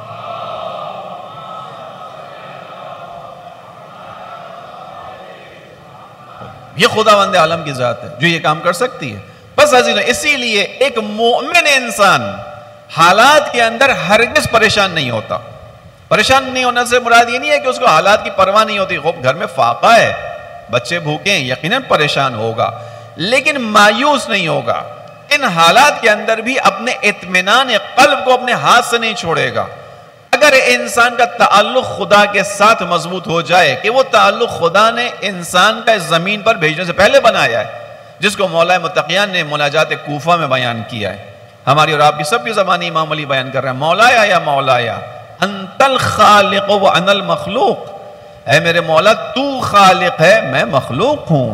یہ خداوند عالم کی ذات ہے جو یہ کام کر سکتی ہے۔ بس عزیزوں، اسی لیے ایک مومن انسان حالات کے اندر ہرگز پریشان نہیں ہوتا۔ پریشان نہیں ہونے سے مراد یہ نہیں ہے کہ اس کو حالات کی پرواہ نہیں ہوتی، خوب گھر میں فاقہ ہے، بچے بھوکے ہیں، یقیناً پریشان ہوگا، لیکن مایوس نہیں ہوگا۔ ان حالات کے اندر بھی اپنے اطمینان قلب کو اپنے ہاتھ سے نہیں چھوڑے گا۔ اگر انسان کا تعلق خدا کے ساتھ مضبوط ہو جائے کہ وہ تعلق خدا نے انسان کا اس زمین پر بھیجنے سے پہلے بنایا ہے، جس کو مولا متقیان نے مناجات کوفہ میں بیان کیا ہے، ہماری اور آپ کی سب کی زبانی امام علی بیان کر رہے ہیں، مولایا یا مولایا انت الخالق و انا المخلوق، اے میرے مولا تو خالق ہے، میں مخلوق ہوں۔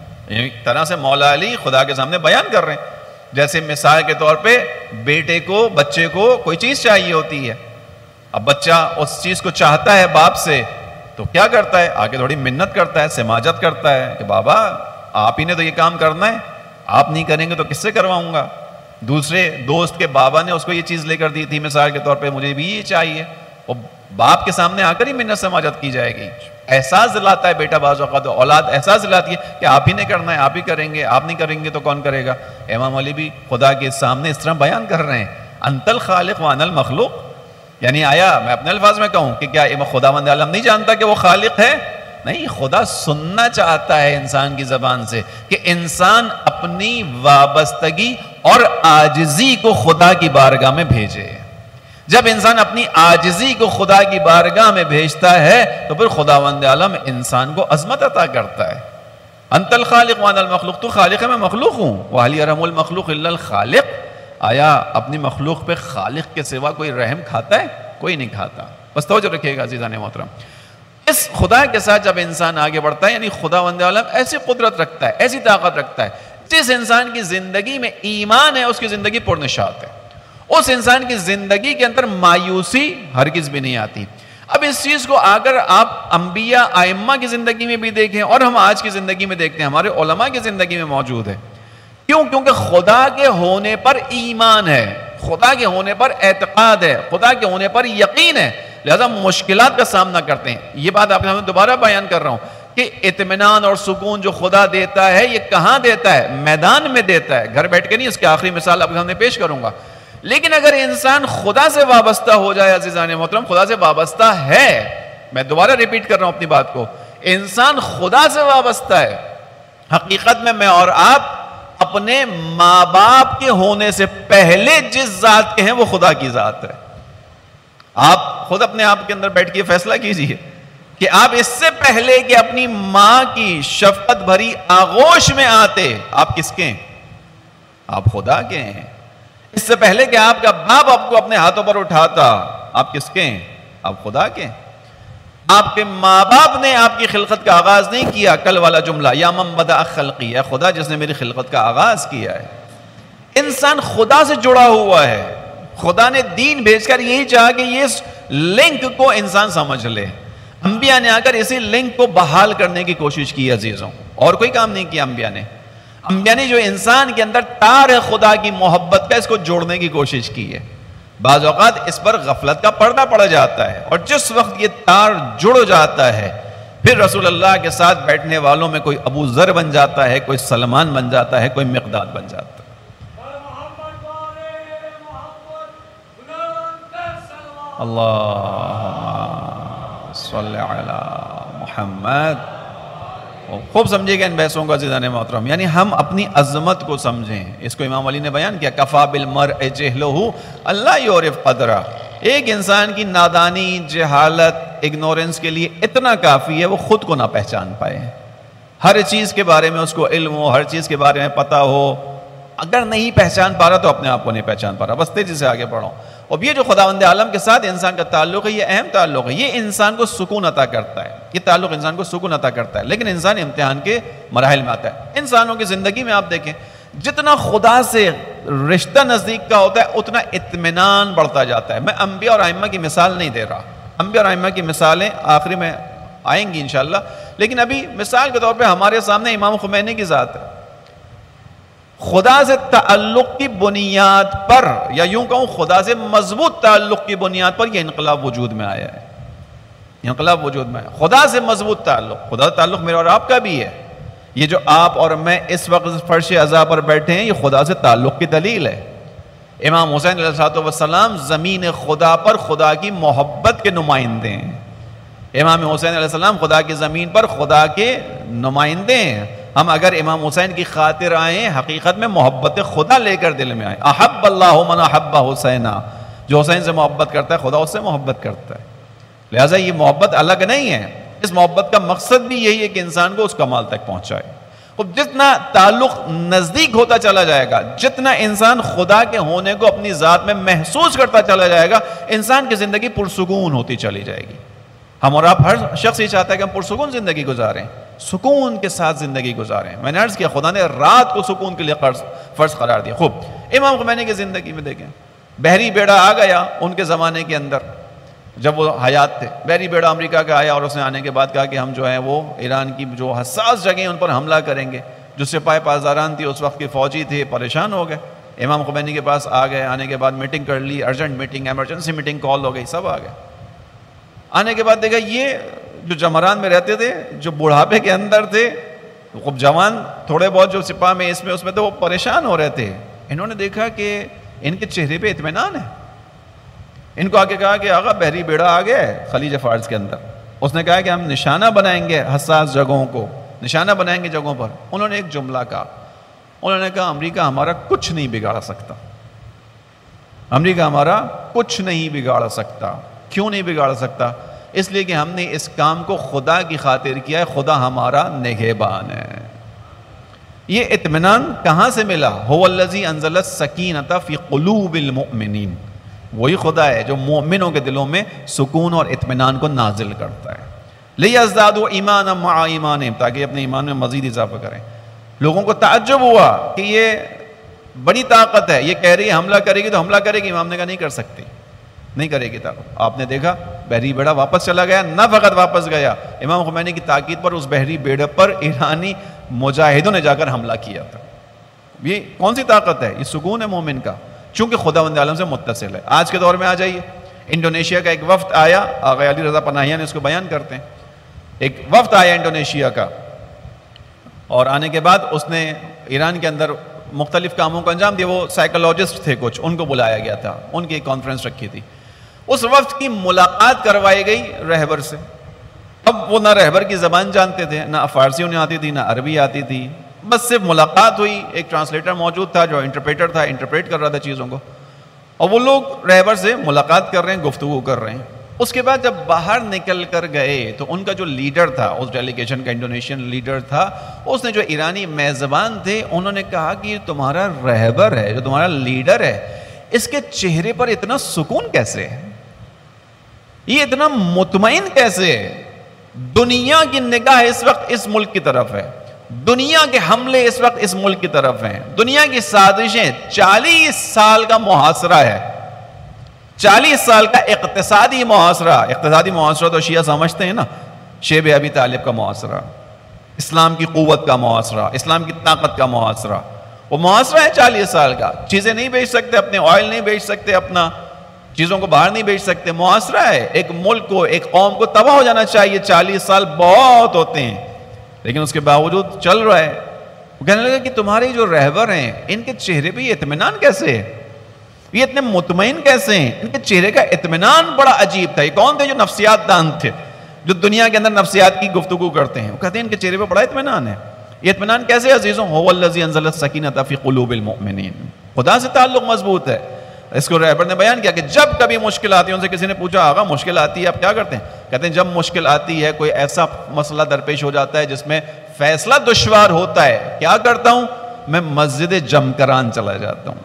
ایک طرح سے مولا علی خدا کے سامنے بیان کر رہے ہیں، جیسے مثال کے طور پہ بیٹے کو، بچے کو کوئی چیز چاہیے ہوتی ہے، اب بچہ اس چیز کو چاہتا ہے باپ سے تو کیا کرتا ہے؟ آگے تھوڑی منت کرتا ہے، سماجت کرتا ہے کہ بابا آپ ہی نے تو یہ کام کرنا ہے، آپ نہیں کریں گے تو کس سے کرواؤں گا؟ دوسرے دوست کے بابا نے اس کو یہ چیز لے کر دی تھی مثال کے طور پہ، مجھے بھی یہ چاہیے، اور باپ کے سامنے آ کر ہی منت سماجت کی جائے گی۔ احساس دلاتا ہے بیٹا، بعض اوقات اولاد احساس دلاتی ہے کہ آپ ہی نے کرنا ہے، آپ ہی کریں گے، آپ نہیں کریں گے تو کون کرے گا؟ امام علی بھی خدا کے سامنے اس طرح بیان کر رہے ہیں، انت الخالق وانا المخلوق، یعنی آیا میں اپنے الفاظ میں کہوں کہ کیا خداوند عالم نہیں جانتا کہ وہ خالق ہے؟ نہیں، خدا سننا چاہتا ہے انسان کی زبان سے کہ انسان اپنی وابستگی اور عاجزی کو خدا کی بارگاہ میں بھیجے۔ جب انسان اپنی عاجزی کو خدا کی بارگاہ میں بھیجتا ہے تو پھر خداوند عالم انسان کو عظمت عطا کرتا ہے۔ انت الخالق وانا المخلوق، تو خالق ہے میں مخلوق ہوں، وَهَلْ يَرْحَمُ الْمَخْلُوقُ إِلَّا الْخَالِقُ، آیا اپنی مخلوق پہ خالق کے سوا کوئی رحم کھاتا ہے؟ کوئی نہیں کھاتا۔ بس توجہ رکھیے گا عزیزان محترم۔ اس خدا کے ساتھ جب انسان آگے بڑھتا ہے، یعنی خداوند عالم ایسی قدرت رکھتا ہے، ایسی طاقت رکھتا ہے، جس انسان کی زندگی میں ایمان ہے اس کی زندگی پرنشاط ہے، اس انسان کی زندگی کے اندر مایوسی ہرگز بھی نہیں آتی۔ اب اس چیز کو اگر آپ انبیاء ائمہ کی زندگی میں بھی دیکھیں اور ہم آج کی زندگی میں دیکھتے ہیں، ہمارے علماء کی زندگی میں موجود ہے۔ کیوں؟ کیونکہ خدا کے ہونے پر ایمان ہے، خدا کے ہونے پر اعتقاد ہے، خدا کے ہونے پر یقین ہے، لہذا مشکلات کا سامنا کرتے ہیں۔ یہ بات آپ نے دوبارہ بیان کر رہا ہوں کہ اطمینان اور سکون جو خدا دیتا ہے یہ کہاں دیتا ہے؟ میدان میں دیتا ہے، گھر بیٹھ کے نہیں۔ اس کی آخری مثال آپ کے سامنے پیش کروں گا۔ لیکن اگر انسان خدا سے وابستہ ہو جائے، عزیزان محترم خدا سے وابستہ ہے، میں دوبارہ ریپیٹ کر رہا ہوں اپنی بات کو، انسان خدا سے وابستہ ہے۔ حقیقت میں میں اور آپ اپنے ماں باپ کے ہونے سے پہلے جس ذات کے ہیں وہ خدا کی ذات ہے۔ آپ خود اپنے آپ کے اندر بیٹھ کے فیصلہ کیجئے کہ آپ اس سے پہلے کہ اپنی ماں کی شفقت بھری آغوش میں آتے، آپ کس کے ہیں؟ آپ خدا کے ہیں۔ اس سے پہلے کہ آپ کا باپ آپ کو اپنے ہاتھوں پر اٹھاتا، آپ کس کے ہیں؟ آپ خدا کے ہیں۔ آپ کے ماں باپ نے آپ کی خلقت کا آغاز نہیں کیا، کل والا جملہ یا من بدأ خلقی، اے خدا جس نے میری خلقت کا آغاز کیا ہے۔ انسان خدا سے جڑا ہوا ہے، خدا نے دین بھیج کر یہی چاہا کہ یہ لنک کو انسان سمجھ لے۔ انبیاء نے آ کر اسی لنک کو بحال کرنے کی کوشش کی عزیزوں، اور کوئی کام نہیں کیا انبیاء نے۔ انبیاء نے جو انسان کے اندر تار ہے خدا کی محبت کا، اس کو جوڑنے کی کوشش کی ہے۔ بعض اوقات اس پر غفلت کا پردہ پڑ جاتا ہے، اور جس وقت یہ تار جڑ جاتا ہے پھر رسول اللہ کے ساتھ بیٹھنے والوں میں کوئی ابو ذر بن جاتا ہے، کوئی سلمان بن جاتا ہے، کوئی مقداد بن جاتا ہے۔ اللہم صلی علی محمد۔ خوب سمجھے گا ان بحثوں کو عزیزان محترم، یعنی ہم اپنی عظمت کو سمجھیں۔ اس کو امام علی نے بیان کیا، کفا بالمرء جہلہ اللہ یعرف قدرہ۔ ایک انسان کی نادانی، جہالت، اگنورنس کے لیے اتنا کافی ہے وہ خود کو نہ پہچان پائے۔ ہر چیز کے بارے میں اس کو علم ہو، ہر چیز کے بارے میں پتہ ہو، اگر نہیں پہچان پا رہا تو اپنے آپ کو نہیں پہچان پا رہا، بس تیزی سے آگے بڑھو۔ اور یہ جو خداوند عالم کے ساتھ انسان کا تعلق ہے، یہ اہم تعلق ہے، یہ انسان کو سکون عطا کرتا ہے، یہ تعلق انسان کو سکون عطا کرتا ہے۔ لیکن انسان امتحان کے مراحل میں آتا ہے۔ انسانوں کی زندگی میں آپ دیکھیں، جتنا خدا سے رشتہ نزدیک کا ہوتا ہے اتنا اطمینان بڑھتا جاتا ہے۔ میں انبیاء اور ائمہ کی مثال نہیں دے رہا، انبیاء اور ائمہ کی مثالیں آخری میں آئیں گی انشاءاللہ، لیکن ابھی مثال کے طور پہ ہمارے سامنے امام خمینی کی ذات ہے۔ خدا سے تعلق کی بنیاد پر، یا یوں کہوں خدا سے مضبوط تعلق کی بنیاد پر یہ انقلاب وجود میں آیا ہے، یہ انقلاب وجود میں آیا ہے۔ خدا سے مضبوط تعلق، خدا سے تعلق میرا اور آپ کا بھی ہے۔ یہ جو آپ اور میں اس وقت فرش عزا پر بیٹھے ہیں یہ خدا سے تعلق کی دلیل ہے۔ امام حسین علیہ السلام زمین خدا پر خدا کی محبت کے نمائندے ہیں۔ امام حسین علیہ السلام خدا کی زمین پر خدا کے نمائندے ہیں۔ ہم اگر امام حسین کی خاطر آئیں حقیقت میں محبت خدا لے کر دل میں آئیں۔ احب اللہ من احب حسینا، جو حسین سے محبت کرتا ہے خدا اس سے محبت کرتا ہے۔ لہٰذا یہ محبت الگ نہیں ہے، اس محبت کا مقصد بھی یہی ہے کہ انسان کو اس کمال تک پہنچائے۔ اب جتنا تعلق نزدیک ہوتا چلا جائے گا، جتنا انسان خدا کے ہونے کو اپنی ذات میں محسوس کرتا چلا جائے گا، انسان کی زندگی پرسکون ہوتی چلی جائے گی۔ ہم اور آپ ہر شخص یہ چاہتا ہے کہ ہم پرسکون زندگی گزاریں، سکون کے ساتھ زندگی گزاریں۔ میں نے عرض کیا خدا نے رات کو سکون کے لیے فرض قرار دیا۔ خوب امام خمینی کی زندگی میں دیکھیں، بحری بیڑا آ گیا ان کے زمانے کے اندر جب وہ حیات تھے، بحری بیڑا امریکہ کا آیا اور اس نے آنے کے بعد کہا کہ ہم جو ہیں وہ ایران کی جو حساس جگہیں ان پر حملہ کریں گے۔ جو سپاہی پاسداران تھی اس وقت کے فوجی تھے، پریشان ہو گئے، امام خمینی کے پاس آ گئے، آنے کے بعد میٹنگ کر لی، urgent meeting, emergency meeting call ہو گئی، سب آ گئے۔ آنے کے بعد دیکھا یہ جو جمران میں رہتے تھے، جو بڑھاپے کے اندر تھے، خوب جوان تھوڑے بہت جو سپاہ میں اس میں اس میں تو وہ پریشان ہو رہے تھے۔ انہوں نے دیکھا کہ ان کے چہرے پہ اطمینان ہے۔ ان کو آگے کہا کہ آقا بحری بیڑا آ گیا ہے خلیج فارس کے اندر، اس نے کہا کہ ہم نشانہ بنائیں گے حساس جگہوں کو، نشانہ بنائیں گے جگہوں پر۔ انہوں نے ایک جملہ کہا، انہوں نے کہا امریکہ ہمارا کچھ نہیں بگاڑ سکتا، امریکہ ہمارا کچھ نہیں بگاڑ سکتا۔ کیوں نہیں بگاڑ سکتا؟ اس لیے کہ ہم نے اس کام کو خدا کی خاطر کیا ہے، خدا ہمارا نگہبان ہے۔ یہ اطمینان کہاں سے ملا؟ هو الذی انزل السکینۃ فی قلوب المؤمنین، وہی خدا ہے جو مومنوں کے دلوں میں سکون اور اطمینان کو نازل کرتا ہے۔ لیزدادوا ایمانا مع ایمانہم، تاکہ اپنے ایمان میں مزید اضافہ کریں۔ لوگوں کو تعجب ہوا کہ یہ بڑی طاقت ہے، یہ کہہ رہی ہے حملہ کرے گی تو حملہ کرے گی۔ امام نے کہا نہیں کر سکتی، نہیں کرے گی طاقت۔ آپ نے دیکھا بحری بیڑا واپس چلا گیا، نہ فقط واپس گیا، امام خمینی کی تاکید پر اس بحری بیڑے پر ایرانی مجاہدوں نے جا کر حملہ کیا تھا۔ یہ کون سی طاقت ہے؟ یہ سکون ہے مومن کا، چونکہ خداوند عالم سے متصل ہے۔ آج کے دور میں آ جائیے، انڈونیشیا کا ایک وفد آیا، آقا علی رضا پناہیہ نے اس کو بیان کرتے ہیں، ایک وفد آیا انڈونیشیا کا، اور آنے کے بعد اس نے ایران کے اندر مختلف کاموں کو انجام دیا۔ وہ سائیکولوجسٹ تھے کچھ، ان کو بلایا گیا تھا، ان کی ایک کانفرنس رکھی تھی۔ اس وفد کی ملاقات کروائی گئی رہبر سے۔ اب وہ نہ رہبر کی زبان جانتے تھے، نہ فارسی انہیں آتی تھی، نہ عربی آتی تھی، بس صرف ملاقات ہوئی، ایک ٹرانسلیٹر موجود تھا جو انٹرپریٹر تھا، انٹرپریٹ کر رہا تھا چیزوں کو، اور وہ لوگ رہبر سے ملاقات کر رہے ہیں، گفتگو کر رہے ہیں۔ اس کے بعد جب باہر نکل کر گئے تو ان کا جو لیڈر تھا، اس ڈیلیگیشن کا انڈونیشین لیڈر تھا، اس نے جو ایرانی میزبان تھے انہوں نے کہا کہ یہ تمہارا رہبر ہے، جو تمہارا لیڈر ہے، اس کے چہرے پر اتنا سکون کیسے ہے، یہ اتنا مطمئن کیسے ہے؟ دنیا کی نگاہ اس وقت اس ملک کی طرف ہے، دنیا کے حملے اس وقت اس ملک کی طرف ہیں، دنیا کی سازشیں، چالیس سال کا محاصرہ ہے، چالیس سال کا اقتصادی محاصرہ۔ اقتصادی محاصرہ تو شیعہ سمجھتے ہیں نا، شیب ابی طالب کا محاصرہ، اسلام کی قوت کا محاصرہ، اسلام کی طاقت کا محاصرہ، وہ محاصرہ ہے چالیس سال کا۔ چیزیں نہیں بیچ سکتے، اپنے آئل نہیں بیچ سکتے، اپنا چیزوں کو باہر نہیں بیچ سکتے، محاصرہ ہے۔ ایک ملک کو، ایک قوم کو تباہ ہو جانا چاہیے، چالیس سال بہت ہوتے ہیں، لیکن اس کے باوجود چل رہا ہے۔ وہ کہنے لگا کہ تمہارے جو رہبر ہیں ان کے چہرے پہ یہ اطمینان کیسے ہے، یہ اتنے مطمئن کیسے ہیں؟ ان کے چہرے کا اطمینان بڑا عجیب تھا۔ یہ کون تھے؟ جو نفسیات دان تھے، جو دنیا کے اندر نفسیات کی گفتگو کرتے ہیں۔ وہ کہتے ہیں ان کے چہرے پہ بڑا اطمینان ہے۔ یہ اطمینان کیسے عزیزوں؟ هو الذی انزل السکینۃ فی قلوب المؤمنین، خدا سے تعلق مضبوط ہے۔ اس کو رہبر نے بیان کیا کہ جب کبھی مشکل آتی ہے، ان سے کسی نے پوچھا آقا مشکل آتی ہے آپ کیا کرتے ہیں؟ کہتے ہیں جب مشکل آتی ہے، کوئی ایسا مسئلہ درپیش ہو جاتا ہے جس میں فیصلہ دشوار ہوتا ہے، کیا کرتا ہوں؟ میں مسجد جمکران چلا جاتا ہوں۔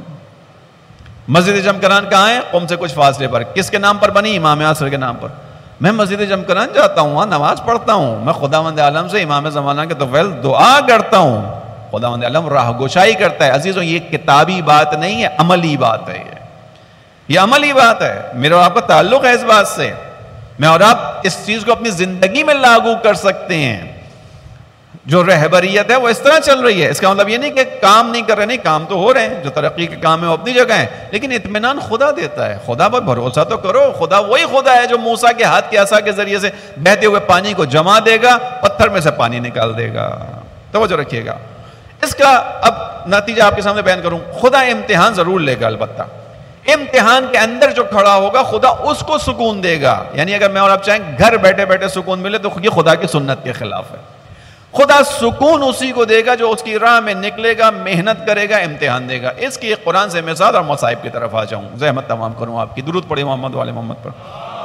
مسجد جمکران کہاں ہے؟ قم سے کچھ فاصلے پر۔ کس کے نام پر بنی؟ امام عصر کے نام پر۔ میں مسجد جمکران جاتا ہوں، وہاں نماز پڑھتا ہوں، میں خداوند عالم سے امام زمانہ کے طفیل دعا کرتا ہوں، خداوند عالم راہ گشائی کرتا ہے۔ عزیزوں یہ کتابی بات نہیں ہے، عملی بات ہے، یہ یہ عملی بات ہے۔ میرا اور آپ کا تعلق ہے اس بات سے، میں اور آپ اس چیز کو اپنی زندگی میں لاگو کر سکتے ہیں۔ جو رہبریت ہے وہ اس طرح چل رہی ہے، اس کا مطلب یہ نہیں کہ کام نہیں کر رہے، نہیں کام تو ہو رہے ہیں، جو ترقی کے کام ہے وہ اپنی جگہ ہیں، لیکن اطمینان خدا دیتا ہے۔ خدا پر بھروسہ تو کرو، خدا وہی خدا ہے جو موسیٰ کے ہاتھ کے عصا کے ذریعے سے بہتے ہوئے پانی کو جما دے گا، پتھر میں سے پانی نکال دے گا۔ توجہ رکھیے گا، اس کا اب نتیجہ آپ کے سامنے بیان کروں۔ خدا امتحان ضرور لے گا، البتہ امتحان کے اندر جو کھڑا ہوگا خدا اس کو سکون دے گا۔ یعنی اگر میں اور آپ چاہیں گھر بیٹھے بیٹھے سکون ملے تو یہ خدا کی سنت کے خلاف ہے۔ خدا سکون اسی کو دے گا جو اس کی راہ میں نکلے گا، محنت کرے گا، امتحان دے گا۔ اس کی ایک قرآن سے مثال اور مصائب کی طرف آ جاؤں، زحمت تمام کروں آپ کی۔ درود پڑھیں محمد والے محمد پر۔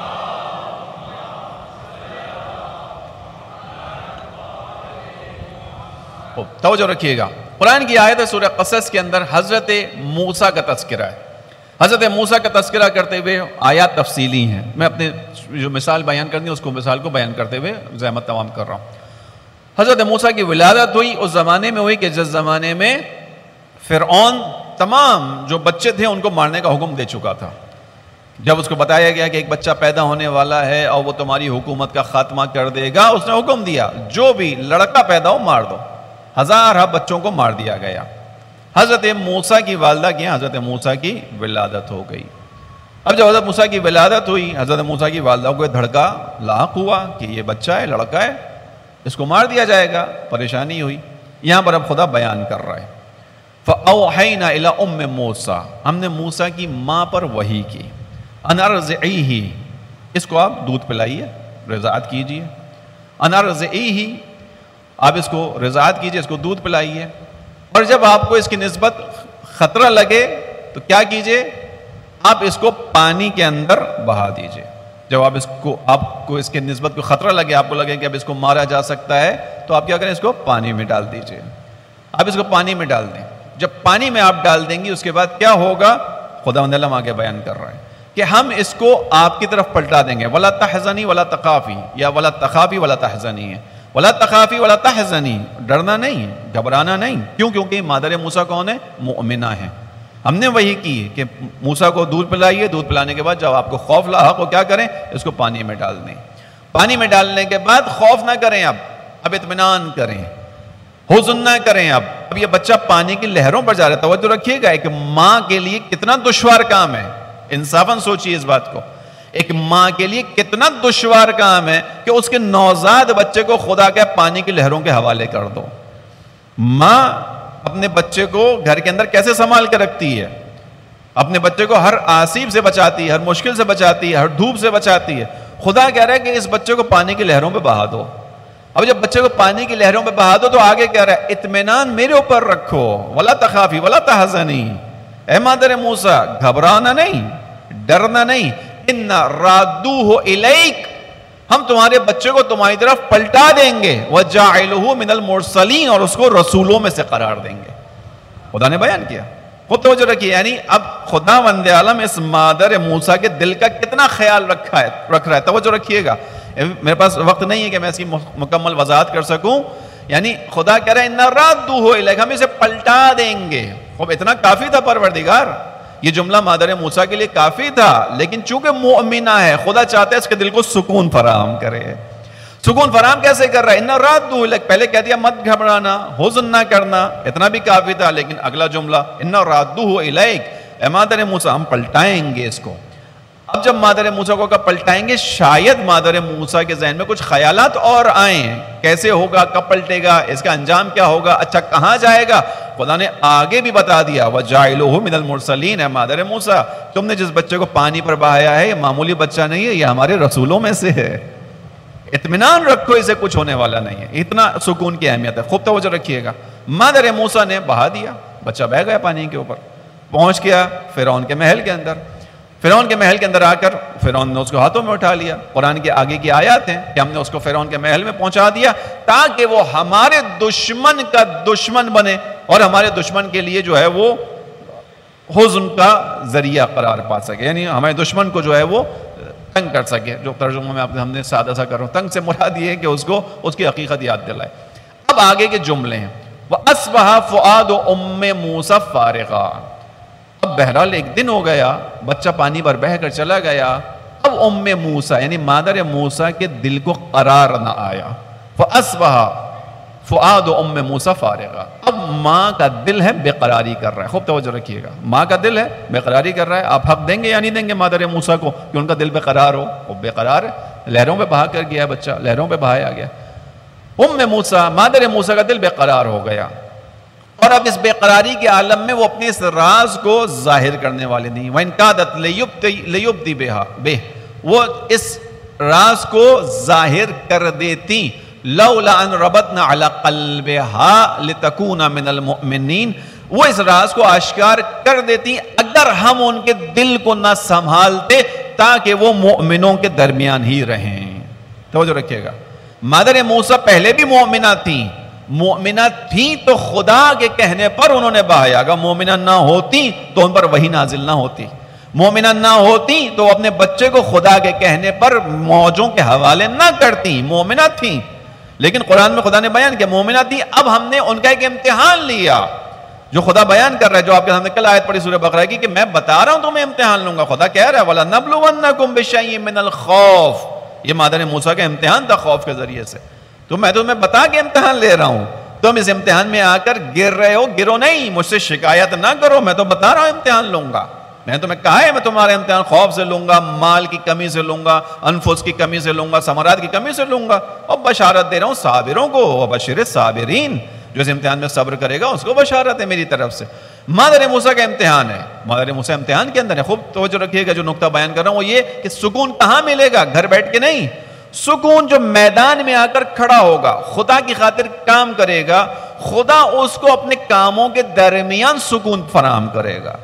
توجہ رکھیے گا، قرآن کی آیت ہے سورہ قصص کے اندر حضرت موسیٰ کا تذکرہ ہے۔ حضرت موسیٰ کا تذکرہ کرتے ہوئے آیات تفصیلی ہیں، میں اپنے جو مثال بیان کرنی ہے اس کو مثال کو بیان کرتے ہوئے زحمت تمام کر رہا ہوں۔ حضرت موسیٰ کی ولادت ہوئی اس زمانے میں ہوئی کہ جس زمانے میں فرعون تمام جو بچے تھے ان کو مارنے کا حکم دے چکا تھا۔ جب اس کو بتایا گیا کہ ایک بچہ پیدا ہونے والا ہے اور وہ تمہاری حکومت کا خاتمہ کر دے گا، اس نے حکم دیا جو بھی لڑکا پیدا ہو مار دو۔ ہزارہ بچوں کو مار دیا گیا۔ حضرت موسیٰ کی والدہ کی حضرت موسیٰ کی ولادت ہو گئی۔ اب جب حضرت موسیٰ کی ولادت ہوئی، حضرت موسیٰ کی والدہ کو دھڑکا لاحق ہوا کہ یہ بچہ ہے، لڑکا ہے، اس کو مار دیا جائے گا۔ پریشانی ہوئی۔ یہاں پر اب خدا بیان کر رہا ہے فَأَوْحَيْنَا إِلَىٰ أُمِّ مُوسَىٰ، ہم نے موسیٰ کی ماں پر وحی کی، أَنْ أَرْضِعِيهِ، اس کو آپ دودھ پلائیے، رضاعت کیجئے، أَنْ أَرْضِعِيهِ، آپ اس کو رضاعت کیجئے، اس کو دودھ پلائیے، اور جب آپ کو اس کی نسبت خطرہ لگے تو کیا کیجئے، آپ اس کو پانی کے اندر بہا دیجئے۔ جب آپ اس کو آپ کو اس کے نسبت کو خطرہ لگے، آپ کو لگے کہ اب اس کو مارا جا سکتا ہے، تو آپ کیا کریں، اس کو پانی میں ڈال دیجئے۔ آپ اس کو پانی میں ڈال دیں۔ جب پانی میں آپ ڈال دیں گی اس کے بعد کیا ہوگا، خداوند اللہ آگے بیان کر رہا ہے کہ ہم اس کو آپ کی طرف پلٹا دیں گے. ولا تحزنی ولا تخافی یا ولا تخافی ولا تحزنی ہے. ولا تخافی ولا تحزنی، ڈرنا نہیں ہے، گھبرانا نہیں. کیوں؟ کیونکہ مادر موسیٰ کون ہے؟ مؤمنہ ہے. ہم نے وہی کی کہ موسیٰ کو دودھ پلائیے، دودھ پلانے کے بعد جب آپ کو خوف لاحق ہو کیا کریں؟ اس کو پانی میں ڈال دیں. پانی میں ڈالنے کے بعد خوف نہ کریں، اب اب اطمینان کریں، حزن نہ کریں. اب اب یہ بچہ پانی کی لہروں پر جا رہا ہے. توجہ رکھیے گا، ایک ماں کے لیے کتنا دشوار کام ہے. انصافاً سوچیے اس بات کو. ایک ماں کے لیے کتنا دشوار کام ہے کہ اس کے نوزاد بچے کو خدا کے پانی کی لہروں کے حوالے کر دو. ماں اپنے بچے کو گھر کے اندر کیسے سنبھال کے رکھتی ہے، اپنے بچے کو ہر آسیب سے بچاتی ہے، ہر مشکل سے بچاتی ہے، ہر دھوپ سے بچاتی ہے. خدا کہہ رہا ہے کہ اس بچے کو پانی کی لہروں پہ بہا دو. اب جب بچے کو پانی کی لہروں پہ بہا دو تو آگے کہہ رہا ہے اطمینان میرے اوپر رکھو. ولا تخافی ولا تحزنی، اے مادر موسیٰ گھبرانا نہیں، ڈرنا نہیں. ان رادوہ الیک، ہم تمہارے بچے کو تمہاری طرف پلٹا دیں گے. وجاعلہ من المرسلین، اور اس کو رسولوں میں سے قرار دیں گے. خدا نے بیان کیا. خود توجہ رکھیے، یعنی اب خدا وند عالم اس مادر موسیٰ کے دل کا کتنا خیال رکھا ہے رکھ رہا ہے. توجہ رکھیے گا، میرے پاس وقت نہیں ہے کہ میں اس کی مکمل وضاحت کر سکوں. یعنی خدا کہہ رہا ہے ان رادوہ الیک، ہم اسے پلٹا دیں گے. خوب اتنا کافی تھا پروردگار، یہ جملہ مادر موسیٰ کے لیے کافی تھا، لیکن چونکہ مؤمنہ ہے خدا چاہتا ہے اس کے دل کو سکون فراہم کرے. سکون فراہم کیسے کر رہا ہے؟ ان رادوہ الیک، پہلے کہہ دیا مت گھبرانا، حزن نہ کرنا، اتنا بھی کافی تھا. لیکن اگلا جملہ ان رادوہ الیک، اے مادر موسیٰ ہم پلٹائیں گے اس کو. اب جب مادر موسیٰ کو پلٹائیں گے، شاید مادر موسیٰ کے ذہن میں کچھ خیالات اور آئیں، کیسے ہوگا، کب پلٹے گا، اس کا انجام کیا ہوگا، اچھا کہاں جائے گا. خدا نے آگے بھی بتا دیا وَجَعِلُهُ مِنَ الْمُرْسَلِينَ، اے مادر موسیٰ تم نے جس بچے کو پانی پر بہایا ہے یہ معمولی بچہ نہیں ہے، یہ ہمارے رسولوں میں سے ہے. اطمینان رکھو، اسے کچھ ہونے والا نہیں ہے. اتنا سکون کی اہمیت ہے. خوب توجہ رکھیے گا. مادر موسیٰ نے بہا دیا، بچہ بہہ گیا پانی کے اوپر، پہنچ گیا فرعون کے محل کے اندر. فرعون کے محل کے اندر آ کر فرعون نے اس کو ہاتھوں میں اٹھا لیا. قرآن کے آگے کی آیات ہیں کہ ہم نے اس کو فرعون کے محل میں پہنچا دیا تاکہ وہ ہمارے دشمن کا دشمن بنے اور ہمارے دشمن کے لیے جو ہے وہ حزن کا ذریعہ قرار پا سکے. یعنی ہمارے دشمن کو جو ہے وہ تنگ کر سکے. جو ترجمہ میں آپ ہم نے سادہ سا کر رہا ہوں، تنگ سے مراد یہ ہے کہ اس کو اس کی حقیقت یاد دلائے. اب آگے کے جملے ہیں وَأَصْبَحَ فُؤَادُ أُمِّ مُوسَىٰ فَارِغًا. اب بہرحال ایک دن ہو گیا، بچہ پانی پر بہہ کر چلا گیا. اب ام موسیٰ یعنی مادر موسیٰ کے دل کو قرار نہ آیا. فَأَصْبَحَ فُؤَادُ أُمِّ مُوسَىٰ فَارِغًا. اب ماں کا دل ہے بے قراری کر رہا ہے. خوب توجہ رکھیے گا، ماں کا دل ہے بے قراری کر رہا ہے. آپ حق دیں گے یا نہیں دیں گے مادر موسیٰ کو کہ ان کا دل بے قرار ہو؟ وہ بے قرار ہے. لہروں پہ بہا کر گیا بچہ، لہروں پہ بہایا گیا. ام موسیٰ مادر موسیٰ کا دل بے قرار ہو گیا. اور اب اس بے قراری کے عالم میں وہ اپنے اس راز کو ظاہر کرنے والے نہیں. وَإِنْ كَادَتْ لَيُبْدِي بِهَا، وہ اس راز کو ظاہر کر دیتی. لَوْلَا أَنْ رَبَطْنَا عَلَى قَلْبِهَا لِتَكُونَ مِنَ الْمُؤْمِنِينَ، وہ اس راز کو آشکار کر دیتی اگر ہم ان کے دل کو نہ سنبھالتے تاکہ وہ مؤمنوں کے درمیان ہی رہیں. توجہ رکھیے گا، مادر موسیٰ پہلے بھی مومنہ تھیں. مومنہ تھیں تو خدا کے کہنے پر انہوں نے بہایا. اگر مومنہ نہ ہوتی تو ان پر وحی نازل نہ ہوتی. مومنہ نہ ہوتی تو اپنے بچے کو خدا کے کہنے پر موجوں کے حوالے نہ کرتی. مومنہ تھیں، لیکن قرآن میں خدا نے بیان کیا مومنہ تھیں. اب ہم نے ان کا ایک امتحان لیا جو خدا بیان کر رہا ہے، جو آپ کے سامنے کل آیت پڑھی سورہ بقرہ کی کہ میں بتا رہا ہوں تمہیں امتحان لوں گا. خدا کہہ رہا ہے وَلَنَبْلُوَنَّكُمْ بِشَيْءٍ مِّنَ الْخَوْفِ، یہ مادر موسیٰ کا امتحان تھا خوف کے ذریعے سے. تو میں تمہیں بتا کے امتحان لے رہا ہوں، تم اس امتحان میں آ کر گر رہے ہو. گرو نہیں، مجھ سے شکایت نہ کرو، میں تو بتا رہا ہوں امتحان لوں گا. میں نے تمہیں کہا ہے میں تمہارے امتحان خوف سے لوں گا، مال کی کمی سے لوں گا، انفس کی کمی سے لوں گا، ثمرات کی کمی سے لوں گا. اور بشارت دے رہا ہوں صابروں کو، وبشر الصابرین، جو اس امتحان میں صبر کرے گا اس کو بشارت ہے میری طرف سے. مادر موسیٰ کا امتحان ہے، مادر موسیٰ امتحان کے اندر ہے. خوب توجہ رکھیے گا، جو نقطہ بیان کر رہا ہوں وہ یہ کہ سکون کہاں ملے گا؟ گھر بیٹھ کے نہیں. سکون جو میدان میں آ کر کھڑا ہوگا، خدا کی خاطر کام کرے گا، خدا اس کو اپنے کاموں کے درمیان سکون فراہم کرے گا.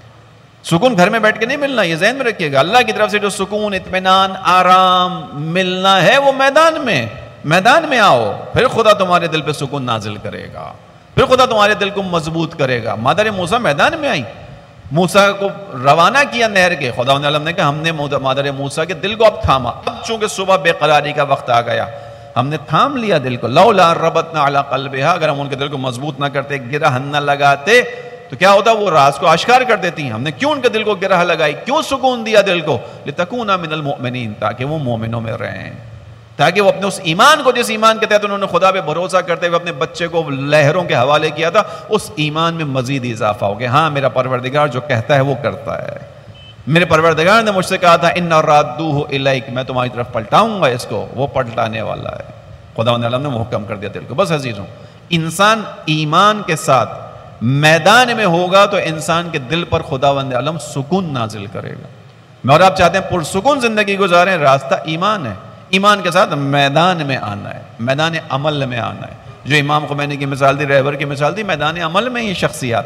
سکون گھر میں بیٹھ کے نہیں ملنا، یہ ذہن میں رکھیے گا. اللہ کی طرف سے جو سکون، اطمینان، آرام ملنا ہے وہ میدان میں. میدان میں آؤ، پھر خدا تمہارے دل پہ سکون نازل کرے گا، پھر خدا تمہارے دل کو مضبوط کرے گا. مادر موسیٰ میدان میں آئی. موسیٰ کو روانہ کیا نہر کے، خداوند عالم نے کہا ہم نے مادر موسیٰ کے دل کو اب تھاما، اب چونکہ صبح بے قراری کا وقت آ گیا ہم نے تھام لیا دل کو، لولا ربطنا علی قلبہا، اگر ہم ان کے دل کو مضبوط نہ کرتے، گرہ نہ لگاتے تو کیا ہوتا، وہ راز کو آشکار کر دیتی ہیں۔ ہم نے کیوں ان کے دل کو گرہ لگائی، کیوں سکون دیا دل کو، لتکون من المؤمنین، تاکہ وہ مومنوں میں رہیں، تاکہ وہ اپنے اس ایمان کو، جس ایمان کے تحت انہوں نے خدا پہ بھروسہ کرتے ہوئے اپنے بچے کو لہروں کے حوالے کیا تھا، اس ایمان میں مزید اضافہ ہو گیا۔ ہاں میرا پروردگار جو کہتا ہے وہ کرتا ہے، میرے پروردگار نے مجھ سے کہا تھا ان رادوہ الیک، میں تمہاری طرف پلٹاؤں گا اس کو، وہ پلٹانے والا ہے۔ خداوند عالم نے محکم کر دیا دل کو۔ بس عزیزوں، انسان ایمان کے ساتھ میدان میں ہوگا تو انسان کے دل پر خداوند عالم سکون نازل کرے گا۔ میں اور آپ چاہتے ہیں پرسکون زندگی گزاریں، راستہ ایمان ہے، ایمان کے ساتھ میدان میں آنا ہے، میدان عمل میں آنا ہے۔ جو امام خمینی کی مثال دی، رہبر کی مثال دی، میدان عمل میں یہ شخصیات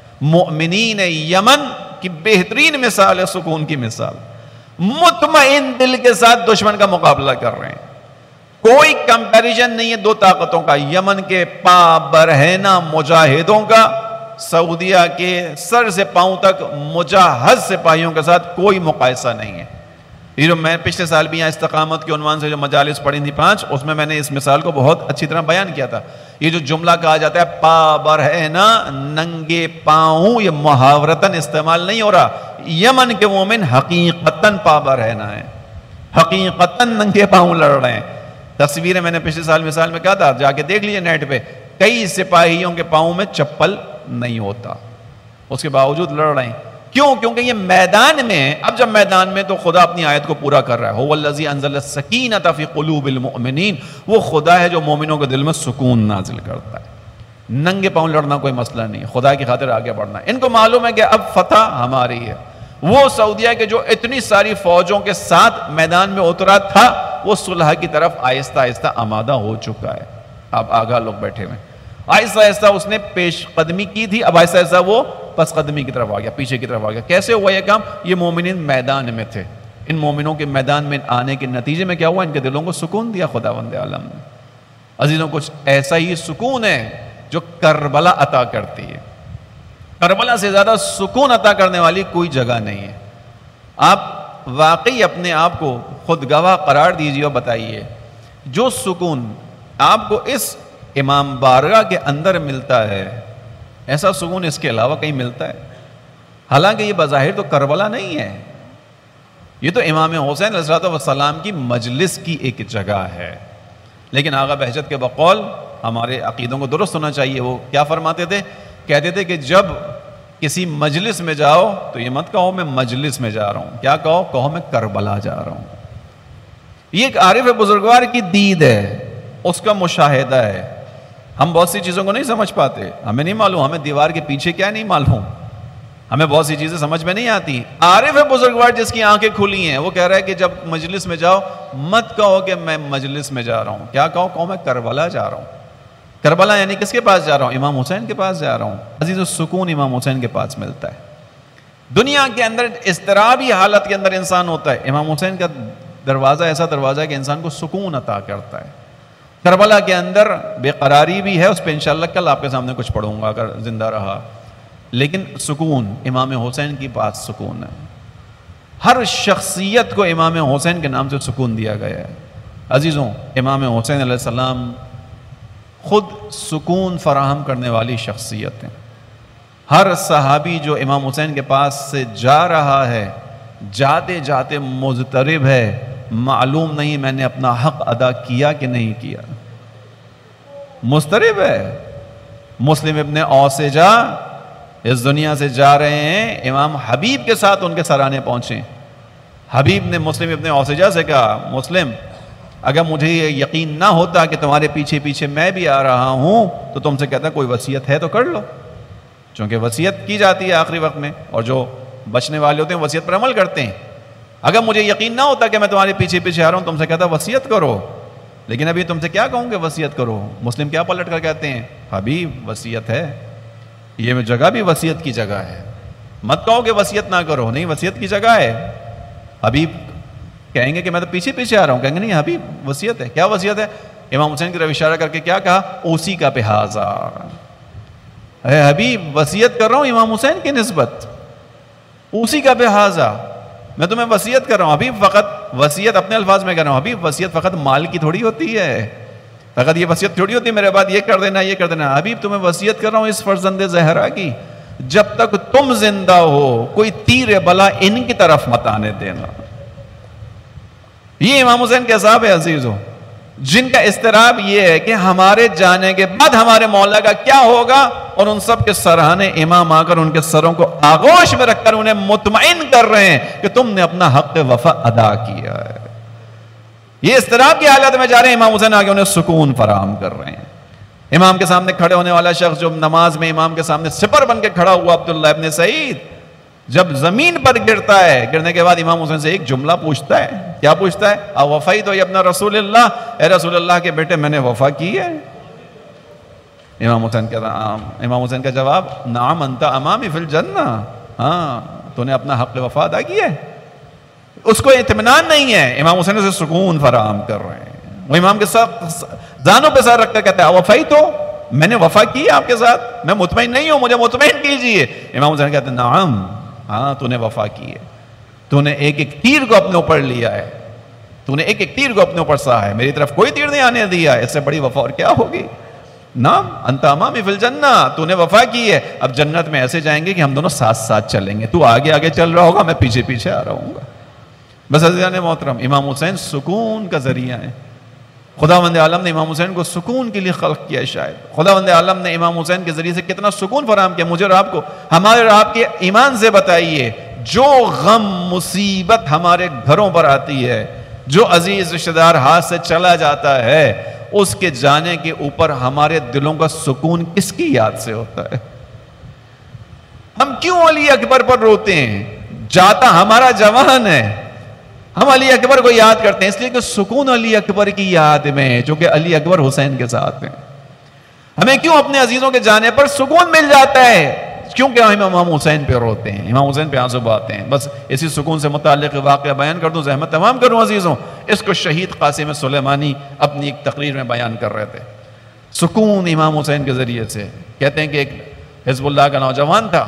مؤمنین یمن کی بہترین مثال ہے، سکون کی مثال، مطمئن دل کے ساتھ دشمن کا مقابلہ کر رہے ہیں، کوئی کمپیریزن نہیں ہے دو طاقتوں کا، یمن کے پا برہنہ مجاہدوں کا، سعودیہ کے سر سے پاؤں تک مجاہد سپاہیوں کے ساتھ کوئی مقایسہ نہیں ہے۔ یہ جو میں پچھلے سال بھی یہاں استقامت کے عنوان سے جو مجالس پڑھی تھی پانچ، اس میں میں نے اس مثال کو بہت اچھی طرح بیان کیا تھا۔ یہ جو جملہ کہا جاتا ہے پا برہنہ، ننگے پاؤں، یہ محاورتاً استعمال نہیں ہو رہا، یمن کے مومن حقیقتاً پا برہنہ ہیں، حقیقتاً ننگے پاؤں لڑ رہے ہیں۔ تصویریں میں نے پچھلے سال مثال میں کہا تھا، جا کے دیکھ لیجیے نیٹ پہ، کئی سپاہیوں کے پاؤں میں چپل نہیں ہوتا، اس کے باوجود لڑ رہے ہیں۔ کیوں؟ کیونکہ یہ میدان میں، اب جب میدان میں تو خدا اپنی آیت کو پورا کر رہا ہے، هو الذی انزل السکینۃ فی قلوب المؤمنین، وہ خدا ہے جو مومنوں کے دل میں سکون نازل کرتا ہے۔ ننگے پاؤں لڑنا کوئی مسئلہ نہیں، خدا کی خاطر آگے بڑھنا ہے۔ ان کو معلوم ہے کہ اب فتح ہماری ہے۔ وہ سعودیہ کے جو اتنی ساری فوجوں کے ساتھ میدان میں اترا تھا، وہ صلح کی طرف آہستہ آہستہ آمادہ ہو چکا ہے۔ اب آگاہ لوگ بیٹھے ہوئے، آہستہ آہستہ اس نے پیش قدمی کی تھی، اب آہستہ آہستہ وہ پس قدمی کی طرف آ گیا، پیچھے کی طرف آ گیا۔ کیسے ہوا یہ کام؟ یہ مومنین میدان میں تھے، ان مومنوں کے میدان میں آنے کے نتیجے میں کیا ہوا؟ ان کے دلوں کو سکون دیا خداوند عالم نے۔ عزیزوں، کچھ ایسا ہی سکون ہے جو کربلا عطا کرتی ہے۔ کربلا سے زیادہ سکون عطا کرنے والی کوئی جگہ نہیں ہے۔ آپ واقعی اپنے آپ کو خود گواہ قرار دیجیے اور بتائیے، جو سکون آپ کو اس امام بارگاہ کے اندر ملتا ہے، ایسا سکون اس کے علاوہ کہیں ملتا ہے؟ حالانکہ یہ بظاہر تو کربلا نہیں ہے، یہ تو امام حسین علیہ السلام کی مجلس کی ایک جگہ ہے۔ لیکن آغا بہجت کے بقول ہمارے عقیدوں کو درست ہونا چاہیے، وہ کیا فرماتے تھے؟ کہتے تھے کہ جب کسی مجلس میں جاؤ تو یہ مت کہو میں مجلس میں جا رہا ہوں، کیا کہو؟ کہو میں کربلا جا رہا ہوں۔ یہ ایک عارف بزرگوار کی دید ہے، اس کا مشاہدہ ہے۔ ہم بہت سی چیزوں کو نہیں سمجھ پاتے، ہمیں نہیں معلوم، ہمیں دیوار کے پیچھے کیا نہیں معلوم، ہمیں بہت سی چیزیں سمجھ میں نہیں آتی۔ عارف بزرگوار جس کی آنکھیں کھلی ہیں، وہ کہہ رہا ہے کہ جب مجلس میں جاؤ مت کہو کہ میں مجلس میں جا رہا ہوں، کیا کہو؟ کہو میں کربلا جا رہا ہوں۔ کربلا یعنی کس کے پاس جا رہا ہوں؟ امام حسین کے پاس جا رہا ہوں۔ عزیز، السکون امام حسین کے پاس ملتا ہے۔ دنیا کے اندر اضطرابی حالت کے اندر انسان ہوتا ہے، امام حسین کا دروازہ ایسا دروازہ ہے کہ انسان کو سکون عطا کرتا ہے۔ کربلا کے اندر بے قراری بھی ہے، اس پہ انشاءاللہ کل آپ کے سامنے کچھ پڑھوں گا اگر زندہ رہا، لیکن سکون امام حسین کی پاس سکون ہے۔ ہر شخصیت کو امام حسین کے نام سے سکون دیا گیا ہے۔ عزیزوں، امام حسین علیہ السلام خود سکون فراہم کرنے والی شخصیت ہیں۔ ہر صحابی جو امام حسین کے پاس سے جا رہا ہے، جاتے جاتے مضطرب ہے، معلوم نہیں میں نے اپنا حق ادا کیا کہ نہیں کیا، مضطرب ہے۔ مسلم ابن اوسجا اس دنیا سے جا رہے ہیں، امام حبیب کے ساتھ ان کے سرانے پہنچے۔ حبیب نے مسلم ابن اوسجا سے کہا، مسلم اگر مجھے یہ یقین نہ ہوتا کہ تمہارے پیچھے پیچھے میں بھی آ رہا ہوں تو تم سے کہتا کوئی وصیت ہے تو کر لو، چونکہ وصیت کی جاتی ہے آخری وقت میں، اور جو بچنے والے ہوتے ہیں وصیت پر عمل کرتے ہیں۔ اگر مجھے یقین نہ ہوتا کہ میں تمہارے پیچھے پیچھے آ رہا ہوں، تم سے کہتا وصیت کرو، لیکن ابھی تم سے کیا کہوں گے وصیت کرو؟ مسلم کیا پلٹ کر کہتے ہیں، حبیب وصیت ہے، یہ جگہ بھی وصیت کی جگہ ہے، مت کہو کہ وصیت نہ کرو، نہیں وصیت کی جگہ ہے۔ حبیب کہیں گے کہ میں تو پیچھے پیچھے آ رہا ہوں، کہیں گے نہیں حبیب وصیت ہے۔ کیا وصیت ہے؟ امام حسین کی طرف اشارہ کر کے کیا کہا؟ اوسی کا پہ ہزار، اے حبیب وصیت کر رہا ہوں امام حسین کی نسبت، اسی کا بحاظہ میں تمہیں وصیت کر رہا ہوں. ابھی فقط وصیت اپنے الفاظ میں کر رہا ہوں. ابھی وصیت فقط مال کی تھوڑی ہوتی ہے, فقط یہ وصیت تھوڑی ہوتی ہے میرے بعد یہ کر دینا یہ کر دینا. ابھی تمہیں وصیت کر رہا ہوں اس فرزند زہرا کی, جب تک تم زندہ ہو کوئی تیر بلا ان کی طرف مت آنے دینا. یہ امام حسین کے عذاب ہے عزیزوں, جن کا اضطراب یہ ہے کہ ہمارے جانے کے بعد ہمارے مولا کا کیا ہوگا, اور ان سب کے سرہانے امام آ کر ان کے سروں کو آغوش میں رکھ کر انہیں مطمئن کر رہے ہیں کہ تم نے اپنا حق وفا ادا کیا ہے. یہ اضطراب کی حالت میں جا رہے ہیں, امام حسین آگے انہیں سکون فراہم کر رہے ہیں. امام کے سامنے کھڑے ہونے والا شخص جو نماز میں امام کے سامنے سپر بن کے کھڑا ہوا, عبداللہ ابن سعید, جب زمین پر گرتا ہے, گرنے کے بعد امام حسین سے ایک جملہ پوچھتا ہے. کیا پوچھتا ہے؟ اوفیت یا ابن رسول اللہ, اے رسول اللہ کے بیٹے میں نے وفا کی ہے. امام حسین کا امام حسین کا جواب, نعم انت امامی فی الجنہ, ہاں تو نے اپنا حق وفا ادا کیا ہے. اس کو اطمینان نہیں ہے, امام حسین اسے سکون فراہم کر رہے ہیں. وہ امام کے ساتھ زانوں پہ سر رکھ کر کہتا ہے اوفیت ہو, میں نے وفا کی ہے آپ کے ساتھ, میں مطمئن نہیں ہوں, مجھے مطمئن کیجئے. امام حسین کہتے ہیں نعم, ہاں تو نے وفا کی ہے, تو نے ایک ایک تیر کو اپنے اوپر لیا ہے, تو نے ایک ایک تیر کو اپنے اوپر سہا ہے, میری طرف کوئی تیر نہیں آنے دیا ہے. اس سے بڑی وفا اور کیا ہوگی؟ نعم انت امامی فی الجنہ, تو نے وفا کی ہے. اب جنت میں ایسے جائیں گے کہ ہم دونوں ساتھ ساتھ چلیں گے, تو آگے آگے چل رہا ہوگا, میں پیچھے پیچھے آ رہا ہوں گا. بس عزیزان محترم, امام حسین سکون کا ذریعہ ہے. خداوند عالم نے امام حسین کو سکون کے لیے خلق کیا ہے. شاید خداوند عالم نے امام حسین کے ذریعے سے کتنا سکون فراہم کیا مجھے اور آپ کو. ہمارے اور آپ کے ایمان سے بتائیے, جو غم مصیبت ہمارے گھروں پر آتی ہے, جو عزیز رشتہ دار ہاتھ سے چلا جاتا ہے, اس کے جانے کے اوپر ہمارے دلوں کا سکون کس کی یاد سے ہوتا ہے؟ ہم کیوں علی اکبر پر روتے ہیں؟ جاتا ہمارا جوان ہے, ہم علی اکبر کو یاد کرتے ہیں اس لیے کہ سکون علی اکبر کی یاد میں ہے, چونکہ علی اکبر حسین کے ساتھ ہیں. ہمیں کیوں اپنے عزیزوں کے جانے پر سکون مل جاتا ہے؟ کیونکہ ہم امام حسین پہ روتے ہیں, امام حسین پہ آنسو بہاتے ہیں. بس اسی سکون سے متعلق واقعہ بیان کر دوں, زحمت تمام کروں عزیزوں. اس کو شہید قاسم سلیمانی اپنی ایک تقریر میں بیان کر رہے تھے. سکون امام حسین کے ذریعے سے. کہتے ہیں کہ ایک حزب اللہ کا نوجوان تھا,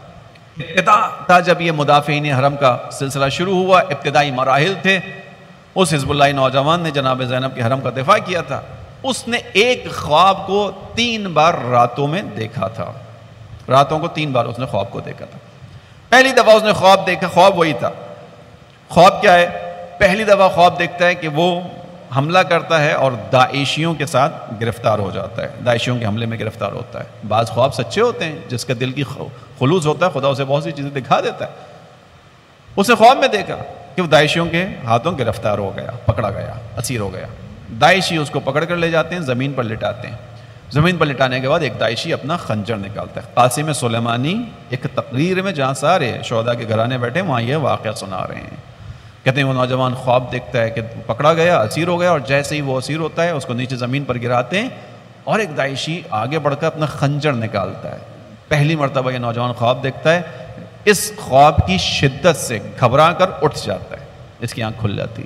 ابتدا تھا جب یہ مدافعین حرم کا سلسلہ شروع ہوا, ابتدائی مراحل تھے. اس حزب اللہ نوجوان نے جناب زینب کے حرم کا دفاع کیا تھا. اس نے ایک خواب کو تین بار راتوں میں دیکھا تھا, راتوں کو تین بار اس نے خواب کو دیکھا تھا. پہلی دفعہ اس نے خواب دیکھا, خواب وہی تھا. خواب کیا ہے؟ پہلی دفعہ خواب دیکھتا ہے کہ وہ حملہ کرتا ہے اور داعشیوں کے ساتھ گرفتار ہو جاتا ہے, داعشیوں کے حملے میں گرفتار ہوتا ہے. بعض خواب سچے ہوتے ہیں, جس کا دل کی خلوص ہوتا ہے خدا اسے بہت سی چیزیں دکھا دیتا ہے. اس نے خواب میں دیکھا کہ وہ داعشیوں کے ہاتھوں گرفتار ہو گیا, پکڑا گیا, اسیر ہو گیا. داعشی اس کو پکڑ کر لے جاتے ہیں, زمین پر لٹاتے ہیں. زمین پر لٹانے کے بعد ایک داعشی اپنا خنجر نکالتا ہے. قاسم سلیمانی ایک تقریر میں جہاں سارے شہداء کے گھرانے بیٹھے وہاں یہ واقعہ سنا رہے ہیں. کہتے ہیں وہ نوجوان خواب دیکھتا ہے کہ پکڑا گیا, اسیر ہو گیا, اور جیسے ہی وہ اسیر ہوتا ہے اس کو نیچے زمین پر گراتے ہیں اور ایک داعشی آگے بڑھ کر اپنا خنجر نکالتا ہے. پہلی مرتبہ یہ نوجوان خواب دیکھتا ہے, اس خواب کی شدت سے گھبرا کر اٹھ جاتا ہے, اس کی آنکھ کھل جاتی ہے.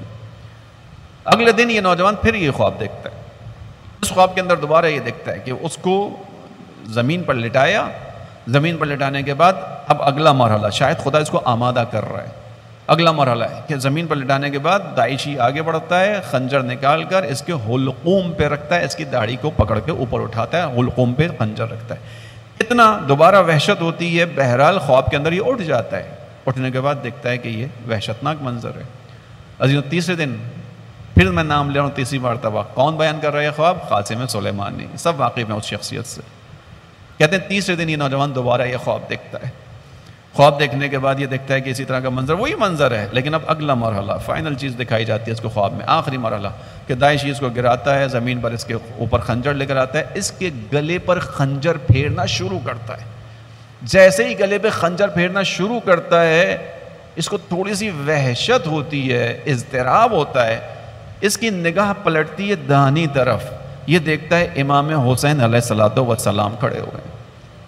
اگلے دن یہ نوجوان پھر یہ خواب دیکھتا ہے. اس خواب کے اندر دوبارہ یہ دیکھتا ہے کہ اس کو زمین پر لٹایا, زمین پر لٹانے کے بعد اب اگلا مرحلہ, شاید خدا اس کو آمادہ کر رہا ہے. اگلا مرحلہ ہے کہ زمین پر لٹانے کے بعد داعشی آگے بڑھتا ہے, خنجر نکال کر اس کے حلقوم پہ رکھتا ہے, اس کی داڑھی کو پکڑ کے اوپر اٹھاتا ہے, حلقوم پہ خنجر رکھتا ہے. اتنا دوبارہ وحشت ہوتی ہے. بہرحال خواب کے اندر یہ اٹھ جاتا ہے. اٹھنے کے بعد دیکھتا ہے کہ یہ وحشتناک منظر ہے. عزیزوں, تیسرے دن پھر میں نام لے رہا ہوں تیسری مرتبہ, کون بیان کر رہا ہے خواب؟ قاسم سلیمانی. سب واقف ہیں اس شخصیت سے. کہتے ہیں تیسرے دن یہ نوجوان دوبارہ یہ خواب دیکھتا ہے. خواب دیکھنے کے بعد یہ دیکھتا ہے کہ اسی طرح کا منظر, وہی منظر ہے, لیکن اب اگلا مرحلہ, فائنل چیز دکھائی جاتی ہے اس کو خواب میں. آخری مرحلہ کہ داعشی اس کو گراتا ہے, زمین پر اس کے اوپر خنجر لے کر آتا ہے, اس کے گلے پر خنجر پھیرنا شروع کرتا ہے. جیسے ہی گلے پہ خنجر پھیرنا شروع کرتا ہے, اس کو تھوڑی سی وحشت ہوتی ہے, اضطراب ہوتا ہے. اس کی نگاہ پلٹتی ہے داہنی طرف, یہ دیکھتا ہے امام حسین علیہ الصلوۃ والسلام کھڑے ہوئے ہیں.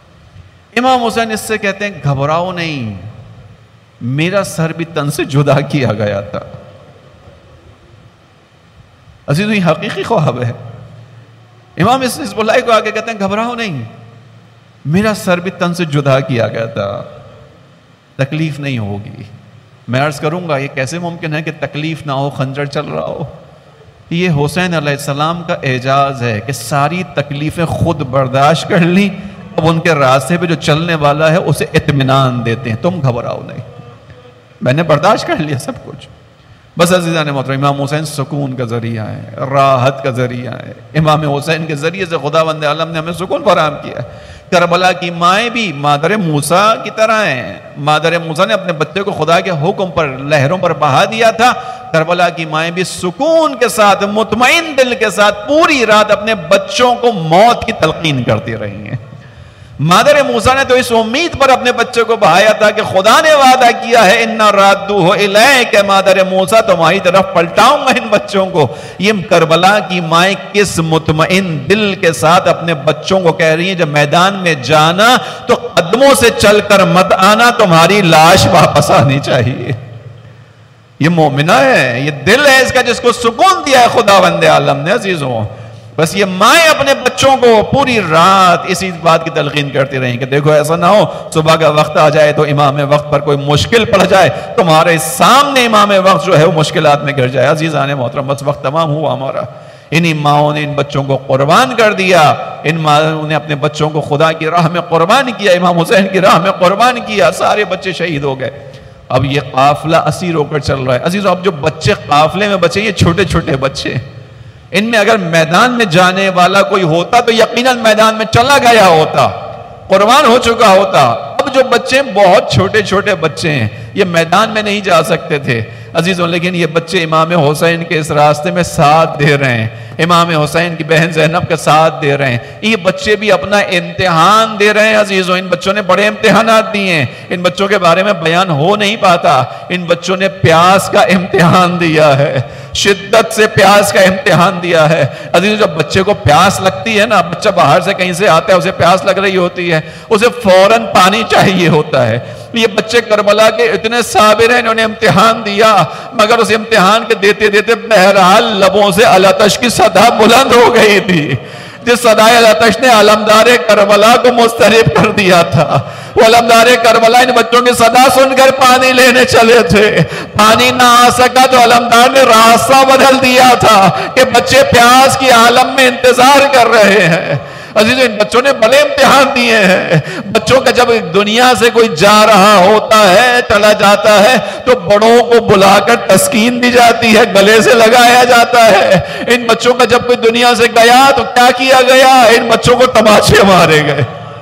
امام حسین اس سے کہتے ہیں گھبراؤ نہیں, میرا سر بھی تن سے جدا کیا گیا تھا. عزیزو, یہ حقیقی خواب ہے. امام اس حزب اللہ کو آگے کہتے ہیں گھبراؤ نہیں, میرا سر بھی تن سے جدا کیا گیا تھا. تکلیف نہیں ہوگی. میں عرض کروں گا یہ کیسے ممکن ہے کہ تکلیف نہ ہو, خنجر چل رہا ہو؟ یہ حسین علیہ السلام کا اعجاز ہے کہ ساری تکلیفیں خود برداشت کر لیں, اب ان کے راستے پہ جو چلنے والا ہے اسے اطمینان دیتے ہیں, تم گھبراؤ نہیں, میں نے برداشت کر لیا سب کچھ. بس عزیزان محترم, امام حسین سکون کا ذریعہ ہے, راحت کا ذریعہ ہے. امام حسین کے ذریعے سے خداوند عالم نے ہمیں سکون فراہم کیا ہے. کربلا کی مائیں بھی مادر موسیٰ کی طرح ہیں. مادر موسیٰ نے اپنے بچے کو خدا کے حکم پر لہروں پر بہا دیا تھا. کربلا کی مائیں بھی سکون کے ساتھ, مطمئن دل کے ساتھ پوری رات اپنے بچوں کو موت کی تلقین کرتی رہی ہیں. مادر موسیٰ نے تو اس امید پر اپنے بچے کو بہایا تھا کہ خدا نے وعدہ کیا ہے اِنَّا رَادُّوهُ إِلَيْكَ, کہ مادر موسیٰ تمہاری طرف پلٹاؤں گا ان بچوں کو. یہ کربلا کی مائیں کس مطمئن دل کے ساتھ اپنے بچوں کو کہہ رہی ہیں جب میدان میں جانا تو قدموں سے چل کر مت آنا, تمہاری لاش واپس آنی چاہیے. یہ مومنہ ہے, یہ دل ہے اس کا جس کو سکون دیا ہے خداوند عالم نے. عزیزوں, بس یہ مائیں اپنے بچوں کو پوری رات اسی بات کی تلقین کرتی رہیں کہ دیکھو ایسا نہ ہو صبح کا وقت آ جائے تو امام وقت پر کوئی مشکل پڑ جائے, تمہارے سامنے امام وقت جو ہے وہ مشکلات میں گر جائے. عزیزان محترم, بس وقت تمام ہوا ہمارا. انہی ماؤں نے ان بچوں کو قربان کر دیا, ان ماؤں نے اپنے بچوں کو خدا کی راہ میں قربان کیا, امام حسین کی راہ میں قربان کیا, سارے بچے شہید ہو گئے. اب یہ قافلہ اسیر ہو کر چل رہا ہے. عزیزوں, اب جو بچے قافلے میں بچے, یہ چھوٹے چھوٹے بچے, ان میں اگر میدان میں جانے والا کوئی ہوتا تو یقیناً میدان میں چلا گیا ہوتا, قربان ہو چکا ہوتا. اب جو بچے بہت چھوٹے چھوٹے بچے ہیں, یہ میدان میں نہیں جا سکتے تھے. عزیزوں, لیکن یہ بچے امام حسین کے اس راستے میں ساتھ دے رہے ہیں, امام حسین کی بہن زینب کا ساتھ دے رہے ہیں. یہ بچے بھی اپنا امتحان دے رہے ہیں. عزیزوں, ان بچوں نے بڑے امتحانات دیے ہیں, ان بچوں کے بارے میں بیان ہو نہیں پاتا. ان بچوں نے پیاس کا امتحان دیا ہے, شدت سے پیاس کا امتحان دیا ہے. عزیزوں, جب بچے کو پیاس لگتی ہے نا, بچہ باہر سے کہیں سے آتا ہے, اسے پیاس لگ رہی ہوتی ہے, اسے فوراً پانی چاہیے ہوتا ہے. یہ بچے کربلا کے اتنے صابر ہیں, انہوں نے امتحان دیا, مگر اس امتحان کے دیتے دیتے بہرحال لبوں سے الاتش کی صدا بلند ہو گئی تھی, جس صدائے الاتش نے علمدار کربلا کو مضطرب کر دیا تھا. وہ علمدار کربلا ان بچوں کی صدا سن کر پانی لینے چلے تھے, پانی نہ آ سکا تو علمدار نے راستہ بدل دیا تھا کہ بچے پیاس کی عالم میں انتظار کر رہے ہیں. عزیزوں, ان بچوں نے بڑے امتحان دیے ہیں. بچوں کا جب دنیا سے کوئی جا رہا ہوتا ہے, چلا جاتا ہے, تو بڑوں کو بلا کر تسکین دی جاتی ہے, گلے سے لگایا جاتا ہے. ان بچوں کا جب کوئی دنیا سے گیا تو کیا کیا گیا؟ ان بچوں کو تماچے مارے گئے,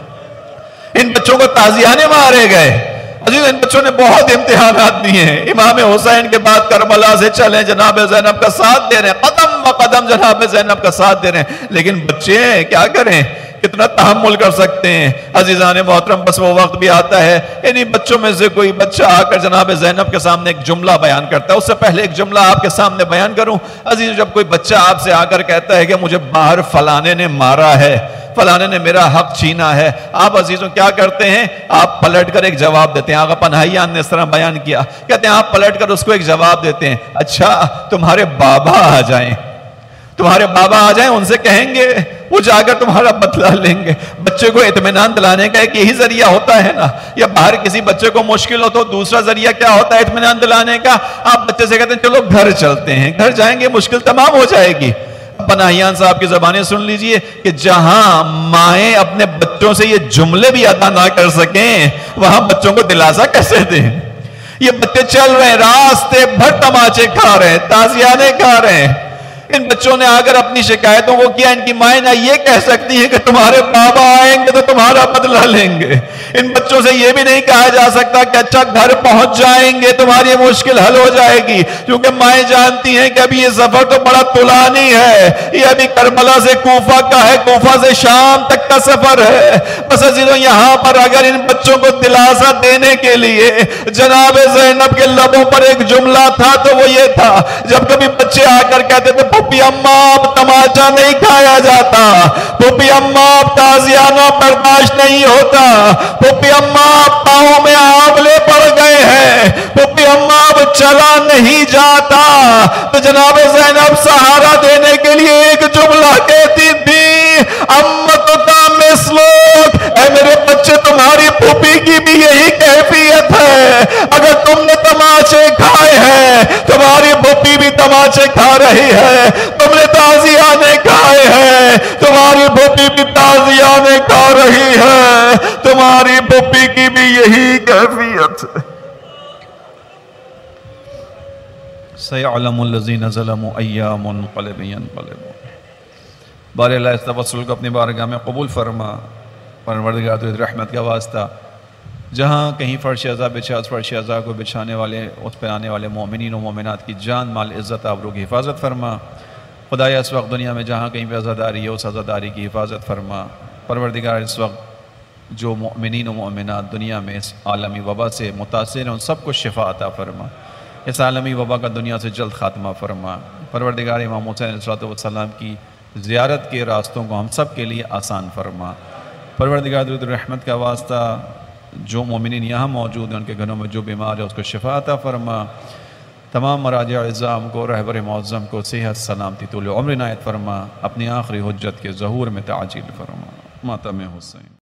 ان بچوں کو تازیانے مارے گئے. عزیز, ان بچوں نے بہت امتحانات دیے ہیں. امام حسین کے بعد کربلا سے چلیں, جناب زینب کا ساتھ دے رہے ہیں, قدم قدم جناب زینب کا ساتھ دے رہے ہیں, لیکن بچے کیا کریں, کتنا تحمل کر سکتے ہیں. عزیزان محترم, بس وہ وقت بھی آتا ہے, انہی بچوں میں سے کوئی بچہ آ کر جناب زینب کے سامنے ایک جملہ بیان کرتا ہے. اس سے پہلے ایک جملہ آپ کے سامنے بیان کروں. عزیز, جب کوئی بچہ آپ سے آ کر کہتا ہے کہ مجھے باہر فلانے نے مارا ہے, فلانے نے میرا حق چھینا ہے, آپ عزیزوں کیا کرتے ہیں؟ آپ پلٹ کر ایک جواب دیتے ہیں. آقا پناہیان نے اس طرح بیان کیا, کہتے ہیں آپ پلٹ کر اس کو ایک جواب دیتے ہیں, اچھا تمہارے بابا آ جائیں, تمہارے بابا آ جائیں, ان سے کہیں گے, وہ جا کر تمہارا بدلہ لیں گے. بچے کو اطمینان دلانے کا ایک یہی ذریعہ ہوتا ہے نا, یا باہر کسی بچے کو مشکل ہو تو دوسرا ذریعہ کیا ہوتا ہے اطمینان دلانے کا؟ آپ بچے سے کہتے ہیں چلو گھر چلتے ہیں, گھر جائیں گے مشکل تمام ہو جائے گی. پناہیان صاحب کی زبانیں سن لیجئے کہ جہاں مائیں اپنے بچوں سے یہ جملے بھی ادا نہ کر سکیں, وہاں بچوں کو دلاسا کیسے دیں؟ یہ بچے چل رہے ہیں, راستے بھر تماچے کھا رہے ہیں, تازیانے کھا رہے ہیں. ان بچوں نے آ کر اپنی شکایتوں کو کیا. ان کی مائیں نہ یہ کہہ سکتی ہیں کہ تمہارے بابا آئیں گے تو تمہارا بدلہ لیں گے. ان بچوں سے یہ بھی نہیں کہا جا سکتا کہ اچھا گھر پہنچ جائیں گے تمہاری مشکل حل ہو جائے گی, کیونکہ مائیں جانتی ہیں کہ ابھی یہ سفر تو بڑا طولانی ہے, یہ ابھی کربلا سے کوفہ کا ہے, کوفہ سے شام تک کا سفر ہے. بس عزیزوں, یہاں پر اگر ان بچوں کو دلاسا دینے کے لیے جناب زینب کے لبوں پر ایک جملہ تھا تو وہ یہ تھا, جب کبھی بچے آ کر کہتے تھے پھوپھی اماں اب تماچا نہیں کھایا جاتا, پھوپھی اماں اب تازیانہ برداشت نہیں ہوتا, پھوپھی اماں اب پاؤں میں آولے پڑ گئے ہیں, پھوپھی اماں اب چلا نہیں جاتا, تو جناب زینب سہارا دینے کے لیے ایک جملہ کہتی تھی, امت کا مثلوک, اے میرے بچے تمہاری پھوپھی کی بھی یہی کیفیت ہے, اگر تم نے تماچے کھائے ہیں تمہاری بھوپی بھی تماچے کھا رہی ہے، تم نے تازیانے کھائے ہیں تمہاری بھوپی بھی تازیانے کھا رہی ہے، تمہاری بھوپی کی بھی یہی کیفیت ہے۔ سَيَعْلَمُ الَّذِينَ ظَلَمُوا أَيَّ مُنْقَلِبٍ يَنْقَلِبُونَ۔ بار اللہ اس توسل کو اپنی بارگاہ میں قبول فرما، پروردگار تجھ رحمت کا واسطہ جہاں کہیں فرش عزا بچھا اس فرش عزا کو بچھانے والے اس پہ آنے والے مومنین و مومنات کی جان مال عزت آبرو کی حفاظت فرما۔ خدایا اس وقت دنیا میں جہاں کہیں پہ عزاداری ہے اس عزاداری کی حفاظت فرما۔ پروردگار اس وقت جو مومنین و مومنات دنیا میں اس عالمی وبا سے متاثر ہیں ان سب کو شفا عطا فرما، اس عالمی وبا کا دنیا سے جلد خاتمہ فرما۔ پروردگار امام حسین علیہ السلام کی زیارت کے راستوں کو ہم سب کے لیے آسان فرما۔ پروردگار درود رحمت کا واسطہ جو مومنین یہاں موجود ہیں ان کے گھروں میں جو بیمار ہے اس کو شفا عطا فرما۔ تمام مراجع اعظام کو رہبر معظم کو صحت سلامتی طول عمر عنایت فرما، اپنی آخری حجت کے ظہور میں تعجیل فرما۔ ماتم حسین۔